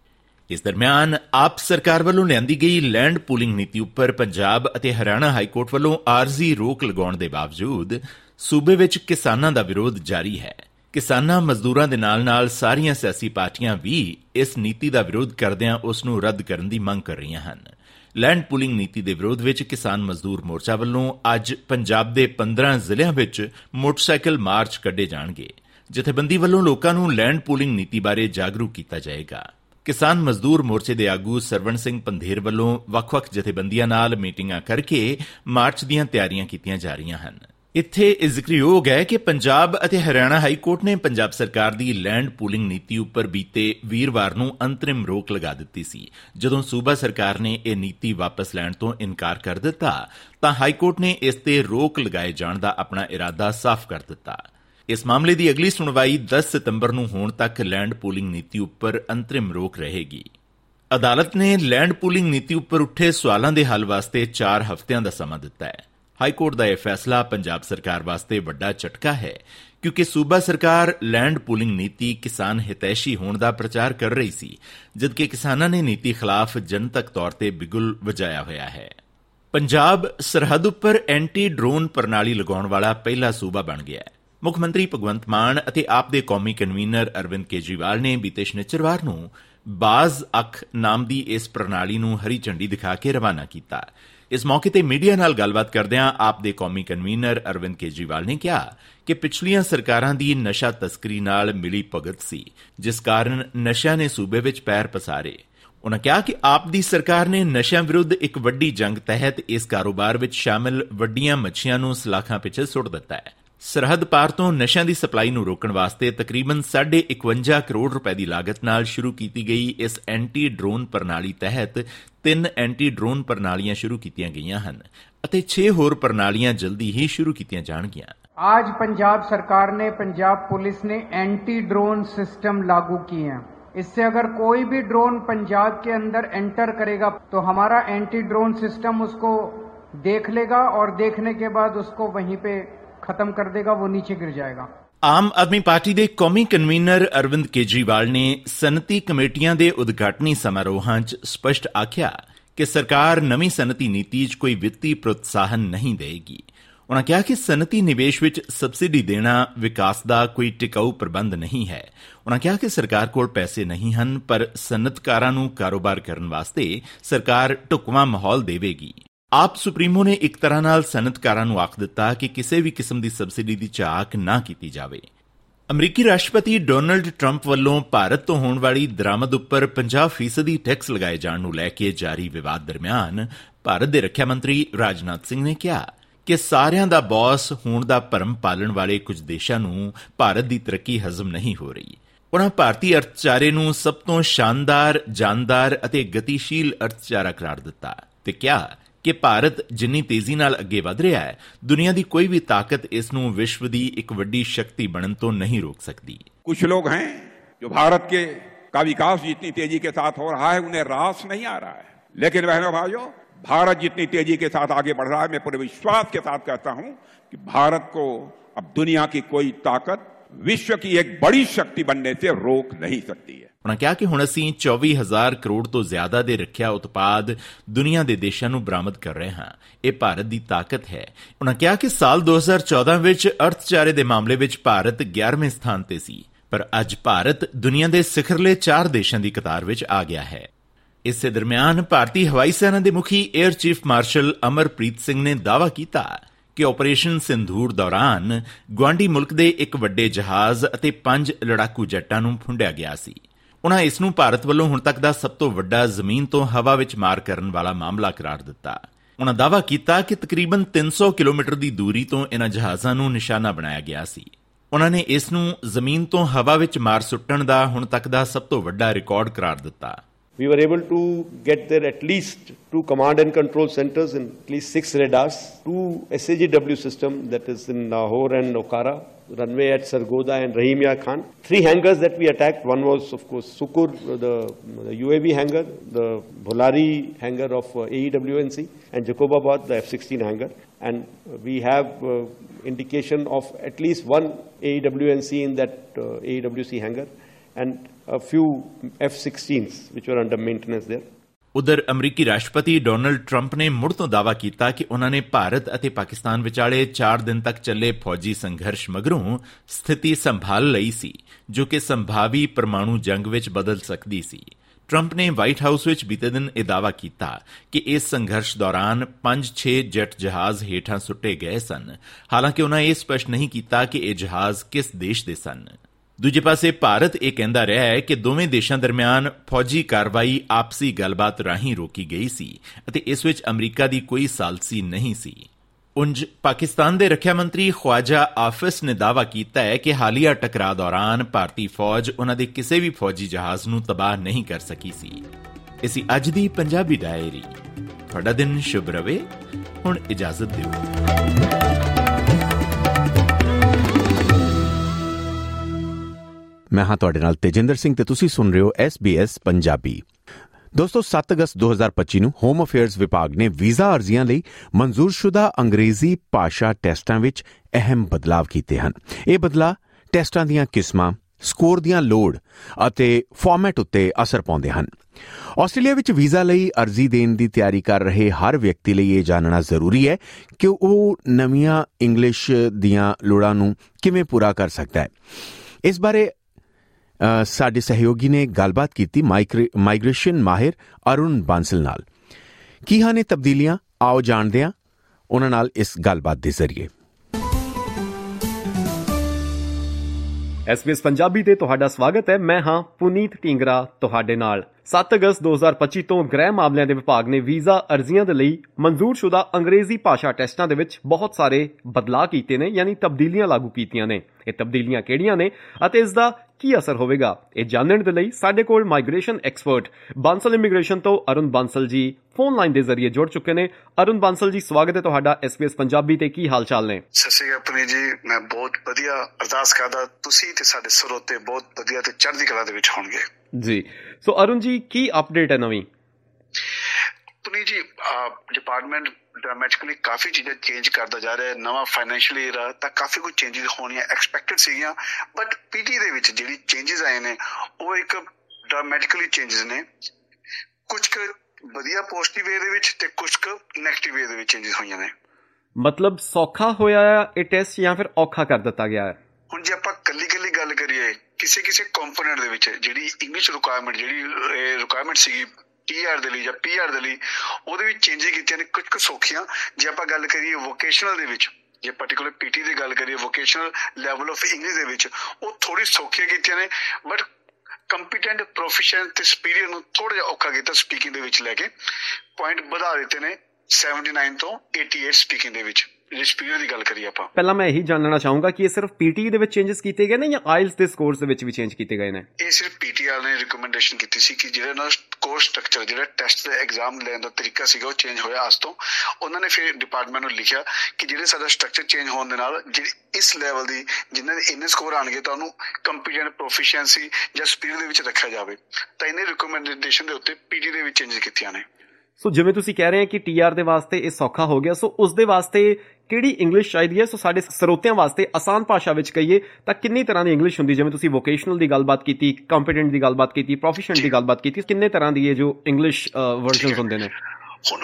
ਇਸ ਦਰਮਿਆਨ ਆਪ ਸਰਕਾਰ ਵੱਲੋਂ ਲਿਆਂਦੀ ਗਈ ਲੈਂਡ ਪੂਲਿੰਗ ਨੀਤੀ ਉੱਪਰ ਪੰਜਾਬ ਅਤੇ ਹਰਿਆਣਾ ਹਾਈਕੋਰਟ ਵੱਲੋਂ ਆਰਜ਼ੀ ਰੋਕ ਲਗਾਉਣ ਦੇ ਬਾਵਜੂਦ ਸੂਬੇ ਵਿੱਚ ਕਿਸਾਨਾਂ ਦਾ ਵਿਰੋਧ ਜਾਰੀ ਹੈ। ਕਿਸਾਨਾਂ ਮਜ਼ਦੂਰਾਂ ਦੇ ਨਾਲ-ਨਾਲ ਸਾਰੀਆਂ ਸਿਆਸੀ ਪਾਰਟੀਆਂ ਵੀ ਇਸ ਨੀਤੀ ਦਾ ਵਿਰੋਧ ਕਰਦਿਆਂ ਉਸ ਨੂੰ ਰੱਦ ਕਰਨ ਦੀ ਮੰਗ ਕਰ ਰਹੀਆਂ ਹਨ। ਲੈਂਡ ਪੂਲਿੰਗ ਨੀਤੀ ਦੇ ਵਿਰੋਧ ਵਿੱਚ ਕਿਸਾਨ ਮਜ਼ਦੂਰ ਮੋਰਚਾ ਵੱਲੋਂ ਅੱਜ ਪੰਜਾਬ ਦੇ ਪੰਦਰਾਂ ਜ਼ਿਲ੍ਹਿਆਂ ਵਿੱਚ ਮੋਟਰਸਾਈਕਲ ਮਾਰਚ ਕੱਢੇ ਜਾਣਗੇ। ਜਥੇਬੰਦੀ ਵੱਲੋਂ ਲੋਕਾਂ ਨੂੰ ਲੈਂਡ ਪੂਲਿੰਗ ਨੀਤੀ ਬਾਰੇ ਜਾਗਰੂਕ ਕੀਤਾ ਜਾਏਗਾ। ਕਿਸਾਨ ਮਜ਼ਦੂਰ ਮੋਰਚੇ ਦੇ ਆਗੂ ਸਰਵਣ ਸਿੰਘ ਪੰਧੇਰ ਵੱਲੋਂ ਵੱਖ-ਵੱਖ ਜਥੇਬੰਦੀਆਂ ਨਾਲ ਮੀਟਿੰਗਾਂ ਕਰਕੇ ਮਾਰਚ ਦੀਆਂ ਤਿਆਰੀਆਂ ਕੀਤੀਆਂ ਜਾ ਰਹੀਆਂ ਹਨ। ਇੱਥੇ ਇਹ ਜ਼ਿਕਰਯੋਗ ਹੈ ਕਿ ਪੰਜਾਬ ਅਤੇ ਹਰਿਆਣਾ ਹਾਈਕੋਰਟ ਨੇ ਪੰਜਾਬ ਸਰਕਾਰ ਦੀ ਲੈਂਡ ਪੂਲਿੰਗ ਨੀਤੀ ਉੱਪਰ ਬੀਤੇ ਵੀਰਵਾਰ ਨੂੰ ਅੰਤਰਿਮ ਰੋਕ ਲਗਾ ਦਿੱਤੀ ਸੀ। ਜਦੋਂ ਸੂਬਾ ਸਰਕਾਰ ਨੇ ਇਹ ਨੀਤੀ ਵਾਪਸ ਲੈਣ ਤੋਂ ਇਨਕਾਰ ਕਰ ਦਿੱਤਾ ਤਾਂ ਹਾਈਕੋਰਟ ਨੇ ਇਸ ਤੇ ਰੋਕ ਲਗਾਏ ਜਾਣ ਦਾ ਆਪਣਾ ਇਰਾਦਾ ਸਾਫ਼ ਕਰ ਦਿੱਤਾ। ਇਸ ਮਾਮਲੇ ਦੀ ਅਗਲੀ ਸੁਣਵਾਈ ਦਸ ਸਤੰਬਰ ਨੂੰ ਹੋਣ ਤੱਕ ਲੈਂਡ ਪੂਲਿੰਗ ਨੀਤੀ ਉੱਪਰ ਅੰਤਰਿਮ ਰੋਕ ਰਹੇਗੀ। ਅਦਾਲਤ ਨੇ ਲੈਂਡ ਪੂਲਿੰਗ ਨੀਤੀ ਉੱਪਰ ਉੱਠੇ ਸਵਾਲਾਂ ਦੇ ਹੱਲ ਵਾਸਤੇ ਚਾਰ ਹਫ਼ਤਿਆਂ ਦਾ ਸਮਾਂ ਦਿੱਤਾ ਹੈ। ਹਾਈਕੋਰਟ ਦਾ ਇਹ ਫੈਸਲਾ ਪੰਜਾਬ ਸਰਕਾਰ ਵਾਸਤੇ ਵੱਡਾ ਝਟਕਾ ਹੈ, ਕਿਉਂਕਿ ਸੂਬਾ ਸਰਕਾਰ ਲੈਂਡ ਪੂਲਿੰਗ ਨੀਤੀ ਕਿਸਾਨ ਹਿਤੈਸ਼ੀ ਹੋਣ ਦਾ ਪ੍ਰਚਾਰ ਕਰ ਰਹੀ ਸੀ, ਜਦਕਿ ਕਿਸਾਨਾਂ ਨੇ ਨੀਤੀ ਖਿਲਾਫ ਜਨਤਕ ਤੌਰ ਤੇ ਬਿਗੁਲ ਵਜਾਇਆ ਹੋਇਆ ਹੈ। ਪੰਜਾਬ ਸਰਹੱਦ ਉੱਪਰ ਐਂਟੀ ਡਰੋਨ ਪ੍ਰਣਾਲੀ ਲਗਾਉਣ ਵਾਲਾ ਪਹਿਲਾ ਸੂਬਾ ਬਣ ਗਿਆ ਹੈ। ਮੁੱਖ ਮੰਤਰੀ ਭਗਵੰਤ ਮਾਨ ਅਤੇ ਆਪ ਦੇ ਕੌਮੀ ਕਨਵੀਨਰ ਅਰਵਿੰਦ ਕੇਜਰੀਵਾਲ ਨੇ ਬੀਤੇ ਸ਼ਨੀਚਰਵਾਰ ਨੂੰ ਬਾਜ਼ ਅੱਖ ਨਾਮ ਦੀ ਇਸ ਪ੍ਰਣਾਲੀ ਨੂੰ ਹਰੀ ਝੰਡੀ ਦਿਖਾ ਕੇ ਰਵਾਨਾ ਕੀਤਾ। ਇਸ ਮੌਕੇ ਤੇ ਮੀਡੀਆ ਨਾਲ ਗੱਲਬਾਤ ਕਰਦਿਆਂ ਆਪ ਦੇ ਕੌਮੀ ਕਨਵੀਨਰ ਅਰਵਿੰਦ ਕੇਜਰੀਵਾਲ ਨੇ ਕਿਹਾ ਕਿ ਪਿਛਲੀਆਂ ਸਰਕਾਰਾਂ ਦੀ ਨਸ਼ਾ ਤਸਕਰੀ ਨਾਲ ਮਿਲੀ ਭਗਤ ਸੀ, ਜਿਸ ਕਾਰਨ ਨਸ਼ਿਆਂ ਨੇ ਸੂਬੇ ਵਿੱਚ ਪੈਰ ਪਸਾਰੇ। ਉਨ੍ਹਾਂ ਕਿਹਾ ਕਿ ਆਪ ਦੀ ਸਰਕਾਰ ਨੇ ਨਸ਼ਿਆਂ ਵਿਰੁੱਧ ਇੱਕ ਵੱਡੀ ਜੰਗ ਤਹਿਤ ਇਸ ਕਾਰੋਬਾਰ ਵਿੱਚ ਸ਼ਾਮਿਲ ਵੱਡੀਆਂ ਮੱਛੀਆਂ ਨੂੰ ਸਲਾਖਾਂ ਪਿੱਛੇ ਸੁੱਟ ਦਿੱਤਾ ਹੈ। ਸਰਹੱਦ ਪਾਰ ਤੋਂ ਨਸ਼ਿਆਂ ਦੀ ਸਪਲਾਈ ਨੂੰ ਰੋਕਣ ਵਾਸਤੇ ਤਕਰੀਬਨ ਸਾਢੇ ਇਕਵੰਜਾ ਕਰੋੜ ਰੁਪਏ ਦੀ ਲਾਗਤ ਨਾਲ ਸ਼ੁਰੂ ਕੀਤੀ ਗਈ ਇਸ ਐਂਟੀ ਡਰੋਨ ਪ੍ਰਣਾਲੀ ਤਹਿਤ ਤਿੰਨ ਐਂਟੀ ਡਰੋਨ ਪ੍ਰਣਾਲੀਆਂ ਸ਼ੁਰੂ ਕੀਤੀਆਂ ਗਈਆਂ ਹਨ ਅਤੇ ਛੇ ਹੋਰ ਪ੍ਰਣਾਲੀਆਂ ਜਲਦੀ ਹੀ ਸ਼ੁਰੂ ਕੀਤੀਆਂ ਜਾਣਗੀਆਂ। आज पंजाब सरकार ने, पंजाब पुलिस ने एंटी ड्रोन सिस्टम लागू किए हैं। इससे अगर कोई भी ड्रोन पंजाब के अंदर एंटर करेगा तो हमारा एंटी ड्रोन सिस्टम उसको देख लेगा और देखने के बाद उसको वहीं पे खत्म कर देगा, वो नीचे गिर जाएगा। ਆਮ ਆਦਮੀ ਪਾਰਟੀ ਦੇ ਕੌਮੀ ਕਨਵੀਨਰ ਅਰਵਿੰਦ ਕੇਜਰੀਵਾਲ ਨੇ ਸਨਅਤੀ ਕਮੇਟੀਆਂ ਦੇ ਉਦਘਾਟਨੀ ਸਮਾਰੋਹਾਂ 'ਚ ਸਪਸ਼ਟ ਆਖਿਆ ਕਿ ਸਰਕਾਰ ਨਵੀਂ ਸਨਅਤੀ ਨੀਤੀ 'ਚ ਕੋਈ ਵਿੱਤੀ ਪ੍ਰੋਤਸਾਹਨ ਨਹੀਂ ਦੇਵੇਗੀ। ਉਨ੍ਹਾਂ ਕਿਹਾ ਕਿ ਸਨਅਤੀ ਨਿਵੇਸ਼ ਵਿੱਚ ਸਬਸਿਡੀ ਦੇਣਾ ਵਿਕਾਸ ਦਾ ਕੋਈ ਟਿਕਾਊ ਪ੍ਰਬੰਧ ਨਹੀਂ ਹੈ। ਉਨ੍ਹਾਂ ਕਿਹਾ ਕਿ ਸਰਕਾਰ ਕੋਲ ਪੈਸੇ ਨਹੀਂ ਹਨ, ਪਰ ਸਨਅਤਕਾਰਾਂ ਨੂੰ ਕਾਰੋਬਾਰ ਕਰਨ ਵਾਸਤੇ ਸਰਕਾਰ ਢੁਕਵਾਂ ਮਾਹੌਲ ਦੇਵੇਗੀ। ਆਪ ਸੁਪਰੀਮੋ ਨੇ ਇੱਕ ਤਰ੍ਹਾਂ ਨਾਲ ਸਨਅਤਕਾਰਾਂ ਨੂੰ ਆਖ ਦਿੱਤਾ ਕਿ ਕਿਸੇ ਵੀ ਕਿਸਮ ਦੀ ਸਬਸਿਡੀ ਦੀ ਝਾਕ ਨਾ ਕੀਤੀ ਜਾਵੇ। ਅਮਰੀਕੀ ਰਾਸ਼ਟਰਪਤੀ ਡੋਨਲਡ ਟਰੰਪ ਵੱਲੋਂ ਭਾਰਤ ਤੋਂ ਹੋਣ ਵਾਲੀ ਦਰਾਮਦ ਉੱਪਰ ਪੰਜਾਹ ਫੀਸਦੀ ਟੈਕਸ ਲਗਾਏ ਜਾਣ ਨੂੰ ਲੈ ਕੇ ਜਾਰੀ ਵਿਵਾਦ ਦਰਮਿਆਨ ਭਾਰਤ ਦੇ ਰੱਖਿਆ ਮੰਤਰੀ ਰਾਜਨਾਥ ਸਿੰਘ ਨੇ ਕਿਹਾ ਕਿ ਸਾਰਿਆਂ ਦਾ ਬੌਸ ਹੋਣ ਦਾ ਭਰਮ ਪਾਲਣ ਵਾਲੇ ਕੁਝ ਦੇਸ਼ਾਂ ਨੂੰ ਭਾਰਤ ਦੀ ਤਰੱਕੀ ਹਜ਼ਮ ਨਹੀਂ ਹੋ ਰਹੀ। ਉਨ੍ਹਾਂ ਭਾਰਤੀ ਅਰਥਚਾਰੇ ਨੂੰ ਸਭ ਤੋਂ ਸ਼ਾਨਦਾਰ, ਜਾਨਦਾਰ ਅਤੇ ਗਤੀਸ਼ੀਲ ਅਰਥਚਾਰਾ ਕਰਾਰ ਦਿੱਤਾ ਤੇ ਕਿਹਾ ਕਿ ਭਾਰਤ ਜਿੰਨੀ ਤੇਜ਼ੀ ਨਾਲ ਅੱਗੇ ਵਧ ਰਿਹਾ ਹੈ, ਦੁਨੀਆ ਦੀ ਕੋਈ ਵੀ ਤਾਕਤ ਇਸ ਨੂੰ ਵਿਸ਼ਵ ਦੀ ਇੱਕ ਵੱਡੀ ਸ਼ਕਤੀ ਬਣਨ ਤੋਂ नहीं रोक सकती। कुछ लोग हैं जो भारत के का विकास जितनी तेजी के साथ हो रहा है उन्हें रास नहीं आ रहा है, लेकिन बहनों भाइयों, भारत जितनी तेजी के साथ आगे बढ़ रहा है, मैं पूरे विश्वास के साथ कहता हूं कि भारत को अब दुनिया की कोई ताकत विश्व की एक बड़ी शक्ति बनने से रोक नहीं सकती है। ਉਨ੍ਹਾਂ ਕਿਹਾ ਕਿ ਹੁਣ ਅਸੀਂ ਚੌਵੀ ਹਜ਼ਾਰ ਕਰੋੜ ਤੋਂ ਜ਼ਿਆਦਾ ਦੇ ਰੱਖਿਆ ਉਤਪਾਦ ਦੁਨੀਆ ਦੇ ਦੇਸ਼ਾਂ ਨੂੰ ਬਰਾਮਦ ਕਰ ਰਹੇ ਹਾਂ। ਇਹ ਭਾਰਤ ਦੀ ਤਾਕਤ ਹੈ। ਉਨ੍ਹਾਂ ਕਿਹਾ ਕਿ ਸਾਲ ਦੋ ਹਜ਼ਾਰ ਚੌਦਾਂ ਵਿੱਚ ਅਰਥਚਾਰੇ ਦੇ ਮਾਮਲੇ ਵਿੱਚ ਭਾਰਤ ਗਿਆਰਵੇਂ ਸਥਾਨ ਤੇ ਸੀ, ਪਰ ਅੱਜ ਭਾਰਤ ਦੁਨੀਆ ਦੇ ਸਿਖਰਲੇ ਚਾਰ ਦੇਸ਼ਾਂ ਦੀ ਕਤਾਰ ਵਿੱਚ ਆ ਗਿਆ ਹੈ। ਇਸੇ ਦਰਮਿਆਨ ਭਾਰਤੀ ਹਵਾਈ ਸੈਨਾ ਦੇ ਮੁਖੀ air chief marshal Amarpreet Singh ਨੇ ਦਾਅਵਾ ਕੀਤਾ ਕਿ ਆਪਰੇਸ਼ਨ ਸਿੰਧੂਰ ਦੌਰਾਨ ਗੁਆਂਢੀ ਮੁਲਕ ਦੇ ਇੱਕ ਵੱਡੇ ਜਹਾਜ਼ ਅਤੇ ਪੰਜ ਲੜਾਕੂ ਜੈਟਾਂ ਨੂੰ ਫੁੰਡਿਆ ਗਿਆ ਸੀ। ਉਨ੍ਹਾਂ ਇਸ ਨੂੰ ਭਾਰਤ ਵੱਲੋਂ ਹੁਣ ਤੱਕ ਦਾ ਸਭ ਤੋਂ ਵੱਡਾ ਜ਼ਮੀਨ ਤੋਂ ਹਵਾ ਵਿੱਚ ਮਾਰ ਕਰਨ ਵਾਲਾ ਮਾਮਲਾ ਕਰਾਰ ਦਿੱਤਾ। ਉਨ੍ਹਾਂ ਦਾਅਵਾ ਕੀਤਾ ਕਿ ਤਕਰੀਬਨ ਤਿੰਨ ਸੌ ਕਿਲੋਮੀਟਰ ਦੀ ਦੂਰੀ ਤੋਂ ਇਨ੍ਹਾਂ ਜਹਾਜ਼ਾਂ ਨੂੰ ਨਿਸ਼ਾਨਾ ਬਣਾਇਆ ਗਿਆ ਸੀ। ਉਨ੍ਹਾਂ ਨੇ ਇਸ ਨੂੰ ਜ਼ਮੀਨ ਤੋਂ ਹਵਾ ਵਿੱਚ ਮਾਰ ਸੁੱਟਣ ਦਾ ਹੁਣ ਤੱਕ ਦਾ ਸਭ ਤੋਂ ਵੱਡਾ ਰਿਕਾਰਡ ਕਰਾਰ ਦਿੱਤਾ। We were able to get there at least two command and control centers and at least six radars, two S A G W system that is in Lahore and Okara, runway at Sargodha and Rahimya Khan. Three hangars that we attacked. One was, of course, Sukur, the, the U A V hangar, the Bholari hangar of uh, A E W N C, and Jacobabad, the F sixteen hangar. And we have uh, indication of at least one A E W N C in that uh, A E W C hangar. And a few F sixteens which were under maintenance there. ਉਧਰ ਅਮਰੀਕੀ ਰਾਸ਼ਟਰਪਤੀ Donald Trump ਨੇ ਮੁੜ ਤੋਂ ਦਾਅਵਾ ਕੀਤਾ ਕਿ ਉਨ੍ਹਾਂ ਨੇ ਭਾਰਤ ਅਤੇ ਪਾਕਿਸਤਾਨ ਵਿਚਾਲੇ ਚਾਰ ਦਿਨ ਤੱਕ ਚੱਲੇ ਫੌਜੀ ਸੰਘਰਸ਼ ਮਗਰੋਂ ਸਥਿਤੀ ਸੰਭਾਲ ਲਈ ਸੀ, ਜੋ ਕਿ ਸੰਭਾਵੀ ਪਰਮਾਣੂ ਜੰਗ ਵਿੱਚ ਬਦਲ ਸਕਦੀ ਸੀ। ਟਰੰਪ ਨੇ ਵਾਈਟ ਹਾਊਸ ਵਿੱਚ ਬੀਤੇ ਦਿਨ ਇਹ ਦਾਅਵਾ ਕੀਤਾ ਕਿ ਇਸ ਸੰਘਰਸ਼ ਦੌਰਾਨ ਪੰਜ ਛੇ ਜੈਟ ਜਹਾਜ਼ ਹੇਠਾਂ ਸੁੱਟੇ ਗਏ ਸਨ। ਹਾਲਾਂਕਿ ਉਨ੍ਹਾਂ ਇਹ ਸਪਸ਼ਟ ਨਹੀਂ ਕੀਤਾ ਕਿ ਇਹ ਜਹਾਜ਼ ਕਿਸ ਦੇਸ਼ ਦੇ ਸਨ। ਦੂਜੇ ਪਾਸੇ ਭਾਰਤ ਇਹ ਕਹਿੰਦਾ ਰਿਹਾ ਹੈ ਕਿ ਦੋਵੇਂ ਦੇਸ਼ਾਂ ਦਰਮਿਆਨ ਫੌਜੀ ਕਾਰਵਾਈ ਆਪਸੀ ਗੱਲਬਾਤ ਰਾਹੀਂ ਰੋਕੀ ਗਈ ਸੀ ਅਤੇ ਇਸ ਵਿੱਚ ਅਮਰੀਕਾ ਦੀ ਕੋਈ ਸਾਲਸੀ ਨਹੀਂ ਸੀ। ਉਂਝ ਪਾਕਿਸਤਾਨ ਦੇ ਰੱਖਿਆ ਮੰਤਰੀ ਖਵਾਜਾ ਆਫਿਸ ਨੇ ਦਾਅਵਾ ਕੀਤਾ ਹੈ ਕਿ ਹਾਲੀਆ ਟਕਰਾਅ ਦੌਰਾਨ ਭਾਰਤੀ ਫੌਜ ਉਨ੍ਹਾਂ ਦੇ ਕਿਸੇ ਵੀ ਫੌਜੀ ਜਹਾਜ਼ ਨੂੰ ਤਬਾਹ ਨਹੀਂ ਕਰ ਸਕੀ ਸੀ। ਇਹ ਸੀ ਅੱਜ ਦੀ ਪੰਜਾਬੀ ਡਾਇਰੀ। ਤੁਹਾਡਾ ਦਿਨ ਸ਼ੁਭ ਰਵੇ। ਹੁਣ ਇਜਾਜ਼ਤ ਦਿਓ। ਮੈਂ ਹਾਂ ਤੁਹਾਡੇ ਨਾਲ ਤੇਜਿੰਦਰ ਸਿੰਘ ਤੇ ਤੁਸੀਂ ਸੁਣ ਰਹੇ ਹੋ ਐਸ ਬੀ ਐਸ ਪੰਜਾਬੀ। ਦੋਸਤੋ, ਸੱਤ ਅਗਸਤ ਦੋ ਹਜ਼ਾਰ ਪੱਚੀ ਨੂੰ ਹੋਮ ਅਫੇਅਰਜ਼ ਵਿਭਾਗ ਨੇ ਵੀਜ਼ਾ ਅਰਜ਼ੀਆਂ ਲਈ ਮਨਜ਼ੂਰਸ਼ੁਦਾ ਅੰਗਰੇਜ਼ੀ ਭਾਸ਼ਾ ਟੈਸਟਾਂ ਵਿੱਚ ਅਹਿਮ ਬਦਲਾਅ ਕੀਤੇ ਹਨ। ਇਹ ਬਦਲਾਅ ਟੈਸਟਾਂ ਦੀਆਂ ਕਿਸਮਾਂ, ਸਕੋਰ ਦੀਆਂ ਲੋੜ ਅਤੇ ਫਾਰਮੈਟ ਉੱਤੇ ਅਸਰ ਪਾਉਂਦੇ ਹਨ। ਆਸਟ੍ਰੇਲੀਆ ਵਿੱਚ ਵੀਜ਼ਾ ਲਈ ਅਰਜ਼ੀ ਦੇਣ ਦੀ ਤਿਆਰੀ ਕਰ ਰਹੇ ਹਰ ਵਿਅਕਤੀ ਲਈ ਇਹ ਜਾਣਨਾ ਜ਼ਰੂਰੀ ਹੈ ਕਿ ਉਹ ਨਵੀਆਂ ਇੰਗਲਿਸ਼ ਦੀਆਂ ਲੋੜਾਂ ਨੂੰ ਕਿਵੇਂ ਪੂਰਾ ਕਰ ਸਕਦਾ ਹੈ। ਇਸ ਬਾਰੇ ਸਾਡੇ ਸਹਿਯੋਗੀ ਨੇ ਗੱਲਬਾਤ ਕੀਤੀ ਮਾਈਗ੍ਰੇਸ਼ਨ ਮਾਹਿਰ ਅਰੁਣ ਬਾਂਸਲ ਨਾਲ। ਕੀ ਹਨ ਇਹ ਤਬਦੀਲੀਆਂ, ਆਓ ਜਾਣਦੇ ਹਾਂ ਉਹਨਾਂ ਨਾਲ ਇਸ ਗੱਲਬਾਤ ਦੇ ਜ਼ਰੀਏ। ਐਸ ਬੀ ਐਸ ਪੰਜਾਬੀ ਤੇ ਤੁਹਾਡਾ ਸਵਾਗਤ ਹੈ। ਮੈਂ ਹਾਂ ਪੁਨੀਤ ਢੀਂਗਰਾ ਤੁਹਾਡੇ ਨਾਲ। ਸੱਤ ਅਗਸਤ ਦੋ ਹਜ਼ਾਰ ਪੱਚੀ ਤੋਂ ਗ੍ਰਹਿ ਮਾਮਲਿਆਂ ਦੇ ਵਿਭਾਗ ਨੇ ਵੀਜ਼ਾ ਅਰਜ਼ੀਆਂ ਦੇ ਲਈ ਮਨਜ਼ੂਰਸ਼ੁਦਾ ਅੰਗਰੇਜ਼ੀ ਭਾਸ਼ਾ ਟੈਸਟਾਂ ਦੇ ਵਿੱਚ ਬਹੁਤ ਸਾਰੇ ਬਦਲਾਅ ਕੀਤੇ ਨੇ, ਯਾਨੀ ਤਬਦੀਲੀਆਂ ਲਾਗੂ ਕੀਤੀਆਂ ਨੇ। ਇਹ ਤਬਦੀਲੀਆਂ ਕਿਹੜੀਆਂ ਨੇ ਅਤੇ ਇਸ ਦਾ ਕੀ ਅਸਰ ਹੋਵੇਗਾ, ਇਹ ਜਾਣਨ ਦੇ ਲਈ ਸਾਡੇ ਕੋਲ ਮਾਈਗ੍ਰੇਸ਼ਨ ਐਕਸਪਰਟ ਬਾਂਸਲ ਇਮੀਗ੍ਰੇਸ਼ਨ ਤੋਂ ਅਰੁਣ ਬਾਂਸਲ ਜੀ ਫੋਨ ਲਾਈਨ ਦੇ ਜ਼ਰੀਏ ਜੁੜ ਚੁੱਕੇ ਨੇ। ਅਰੁਣ ਬਾਂਸਲ ਜੀ, ਸਵਾਗਤ ਹੈ ਤੁਹਾਡਾ ਐਸ ਬੀ ਐਸ ਪੰਜਾਬੀ ਤੇ। ਕੀ ਹਾਲ ਚਾਲ ਨੇ? ਸਤਿ ਸ਼੍ਰੀ ਅਕਾਲ ਪੁਨੀਤ ਜੀ, ਮੈਂ ਬਹੁਤ ਵਧੀਆ। ਅਰਦਾਸ ਕਰਦਾ ਤੁਸੀਂ ਤੇ ਸਾਡੇ ਸਰੋਤੇ ਬਹੁਤ ਵਧੀਆ ਤੇ ਚੜ੍ਹਦੀ ਕਲਾ ਦੇ ਵਿੱਚ ਹੋਣਗੇ ਜੀ। ਸੋ ਅਰੁਣ ਜੀ, ਕੀ ਅਪਡੇਟ ਹੈ ਨਵੀਂ? ਪੁਨੀਤ ਜੀ, ਡਿਪਾਰਟਮੈਂਟ ਡਰਾਮੈਟਿਕਲੀ ਕਾਫੀ ਚੀਜ਼ਾਂ ਚੇਂਜ ਕਰਦਾ ਜਾ ਰਿਹਾ ਹੈ। ਨਵਾਂ ਫਾਈਨੈਂਸ਼ੀਅਲ ਈਅਰ ਤਾਂ ਕਾਫੀ ਕੁਝ ਚੇਂਜਿਸ ਹੋਣੀਆਂ ਐਕਸਪੈਕਟਡ ਸੀਗੀਆਂ, ਬਟ ਪੀਟੀ ਦੇ ਵਿੱਚ ਜਿਹੜੀ ਚੇਂਜਿਸ ਆਏ ਨੇ ਉਹ ਇੱਕ ਡਰਾਮੈਟਿਕਲੀ ਚੇਂਜਿਸ ਨੇ। ਕੁਝ ਕੁ ਵਧੀਆ ਪੋਜ਼ਿਟਿਵ ਵੇ ਦੇ ਵਿੱਚ ਤੇ ਕੁਝ ਕੁ ਨੈਗੇਟਿਵ ਵੇ ਦੇ ਵਿੱਚ ਚੇਂਜਿਸ ਹੋਈਆਂ ਨੇ। ਮਤਲਬ ਸੌਖਾ ਹੋਇਆ ਇਹ ਟੈਸਟ ਜਾਂ ਫਿਰ ਔਖਾ ਕਰ ਦਿੱਤਾ ਗਿਆ ਹੈ? ਹੁਣ ਜੇ ਆਪਾਂ ਕੱਲੀ ਕੱਲੀ ਗੱਲ ਕਰੀਏ, ਕਿਸੇ ਕਿਸੇ ਕੰਪੋਨੈਂਟ ਦੇ ਵਿੱਚ ਜਿਹੜੀ ਇੰਗਲਿਸ਼ ਰਿਕੁਆਇਰਮੈਂਟ ਜਿਹੜੀ ਰਿਕੁਆਇਰਮੈਂਟ ਸੀਗੀ ਟੀ ਆਰ ਦੇ ਲਈ ਜਾਂ ਪੀ ਆਰ ਦੇ ਲਈ, ਉਹਦੇ ਵਿੱਚ ਚੇਂਜਿਸ ਕੀਤੀਆਂ ਨੇ ਕੁਝ ਕੁ ਸੌਖੀਆਂ। ਜੇ ਆਪਾਂ ਗੱਲ ਕਰੀਏ ਵੋਕੇਸ਼ਨਲ ਦੇ ਵਿੱਚ, ਜੇ ਪਾਰਟੀਕੂਲਰ ਪੀਟੀ ਦੀ ਗੱਲ ਕਰੀਏ ਵੋਕੇਸ਼ਨਲ ਲੈਵਲ ਆਫ ਇੰਗਲਿਸ਼ ਦੇ ਵਿੱਚ, ਉਹ ਥੋੜੀ ਸੌਖੀਆਂ ਕੀਤੀਆਂ ਨੇ, ਬਟ ਕੰਪੀਟੈਂਟ, ਪ੍ਰੋਫੀਸ਼ੀਐਂਟ ਤੇ ਸੁਪੀਰੀਅਰ ਨੂੰ ਥੋੜਾ ਜਿਹਾ ਔਖਾ ਕੀਤਾ ਸਪੀਕਿੰਗ ਦੇ ਵਿੱਚ ਲੈ ਕੇ। ਪੁਆਇੰਟ ਵਧਾ ਦਿੱਤੇ ਨੇ ਸੈਵਨਟੀ ਨਾਈਨ ਤੋਂ ਏਟੀ ਏਟ ਸਪੀਕਿੰਗ ਦੇ ਵਿੱਚ, ਜੇ ਸੁਪੀਰੀਅਰ ਦੀ ਗੱਲ ਕਰੀਏ ਆਪਾਂ। ਪਹਿਲਾਂ ਮੈਂ ਇਹੀ ਜਾਣਨਾ ਚਾਹੂੰਗਾ ਕਿ ਇਹ ਸਿਰਫ ਪੀਟੀ ਦੇ ਵਿੱਚ ਚੇਂਜਸ ਕੀਤੇ ਗਏ ਨੇ ਜਾਂ ਆਇਲਸ ਦੇ ਸਕੋਰਸ ਦੇ ਵਿੱਚ ਵੀ ਚੇਂਜ ਕੀਤੇ ਗਏ ਨੇ? ਇਹ ਸਿਰਫ ਪੀਟੀਆਰ ਨੇ ਰਿਕਮੈਂਡੇਸ਼ਨ ਕੀਤੀ ਸੀ ਕਿ ਜਿਹੜਾ ਨਾ ਕੋਰਸ ਸਟਰਕਚਰ, ਜਿਹੜਾ ਟੈਸਟ ਦਾ ਐਗਜ਼ਾਮ ਲੈਣ ਦਾ ਤਰੀਕਾ ਸੀਗਾ ਉਹ ਚੇਂਜ ਹੋਇਆ ਅੱਜ ਤੋਂ। ਉਹਨਾਂ ਨੇ ਫਿਰ ਡਿਪਾਰਟਮੈਂਟ ਨੂੰ ਲਿਖਿਆ ਕਿ ਜਿਹੜੇ ਸਾਡਾ ਸਟਰਕਚਰ ਚੇਂਜ ਹੋਣ ਦੇ ਨਾਲ ਜਿਹੜੀ ਇਸ ਲੈਵਲ ਦੀ ਜਿਨ੍ਹਾਂ ਦੇ ਇੰਨੇ ਸਕੋਰ ਆਉਣਗੇ ਤਾਂ ਉਹਨੂੰ ਕੰਪੀਟੈਂਟ, ਪ੍ਰੋਫੀਸ਼ੀਐਂਸੀ ਜਾਂ ਸੁਪੀਰੀਅਰ ਦੇ ਵਿੱਚ ਰੱਖਿਆ ਜਾਵੇ। ਤਾਂ ਇਹਨੇ ਰਿਕਮੈਂਡੇਸ਼ਨ ਦੇ ਉੱਤੇ ਪੀਟੀ ਦੇ ਵਿੱਚ ਚੇਂਜਸ ਕੀਤੀਆਂ ਨੇ। ਸੋ ਜਿਵੇਂ ਤੁਸੀਂ ਕਹਿ ਰਹੇ ਹੋ ਕਿ ਟੀ ਆਰ ਦੇ ਵਾਸਤੇ ਇਹ ਸੌਖਾ ਹੋ ਗਿਆ, ਸੋ ਉਸ ਦੇ ਵਾਸਤੇ ਕਿਹੜੀ ਇੰਗਲਿਸ਼ ਚਾਹੀਦੀ ਹੈ? ਸੋ ਸਾਡੇ ਸਰੋਤਿਆਂ ਵਾਸਤੇ ਆਸਾਨ ਭਾਸ਼ਾ ਵਿੱਚ ਕਹੀਏ ਤਾਂ ਕਿੰਨੀ ਤਰ੍ਹਾਂ ਦੀ ਇੰਗਲਿਸ਼ ਹੁੰਦੀ? ਜਿਵੇਂ ਤੁਸੀਂ ਵੋਕੇਸ਼ਨਲ ਦੀ ਗੱਲਬਾਤ ਕੀਤੀ, ਕੰਪੀਟੈਂਟ ਦੀ ਗੱਲਬਾਤ ਕੀਤੀ, ਪ੍ਰੋਫੀਸ਼ੀਐਂਟ ਦੀ ਗੱਲਬਾਤ ਕੀਤੀ, ਕਿੰਨੇ ਤਰ੍ਹਾਂ ਦੀ ਇਹ ਜੋ ਇੰਗਲਿਸ਼ ਵਰਜ਼ਨਸ ਹੁੰਦੇ ਨੇ? ਹੁਣ